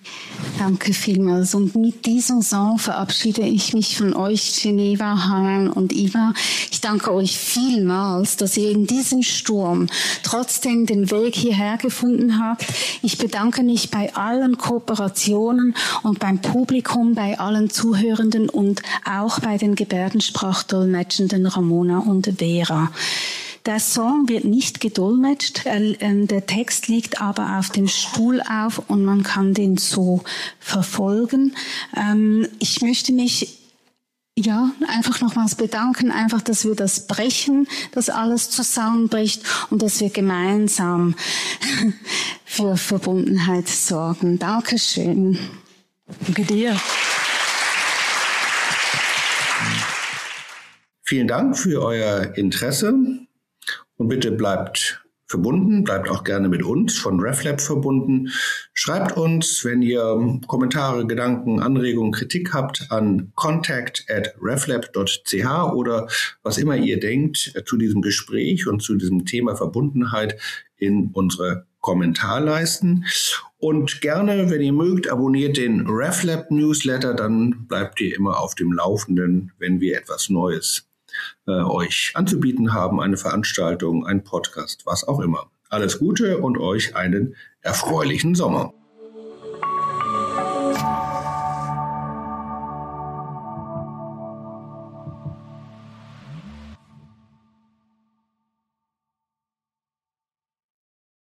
Danke vielmals. Und mit diesem Song verabschiede ich mich von euch, Geneva, Haren und Iva. Ich danke euch vielmals, dass ihr in diesem Sturm trotzdem den Weg hierher gefunden habt. Ich bedanke mich bei allen Kooperationen und beim Publikum, bei allen Zuhörenden und auch bei den Gebärdensprachdolmetschenden Ramona und Vera. Der Song wird nicht gedolmetscht, der Text liegt aber auf dem Stuhl auf und man kann den so verfolgen. Ich möchte mich ja einfach nochmals bedanken, einfach, dass wir das brechen, dass alles zusammenbricht und dass wir gemeinsam für Verbundenheit sorgen. Dankeschön. Danke dir. Vielen Dank für euer Interesse. Und bitte bleibt verbunden, bleibt auch gerne mit uns von RefLab verbunden. Schreibt uns, wenn ihr Kommentare, Gedanken, Anregungen, Kritik habt, an contact at reflab dot c h oder was immer ihr denkt zu diesem Gespräch und zu diesem Thema Verbundenheit in unsere Kommentarleisten. Und gerne, wenn ihr mögt, abonniert den RefLab Newsletter, dann bleibt ihr immer auf dem Laufenden, wenn wir etwas Neues Äh, euch anzubieten haben, eine Veranstaltung, ein Podcast, was auch immer. Alles Gute und euch einen erfreulichen Sommer.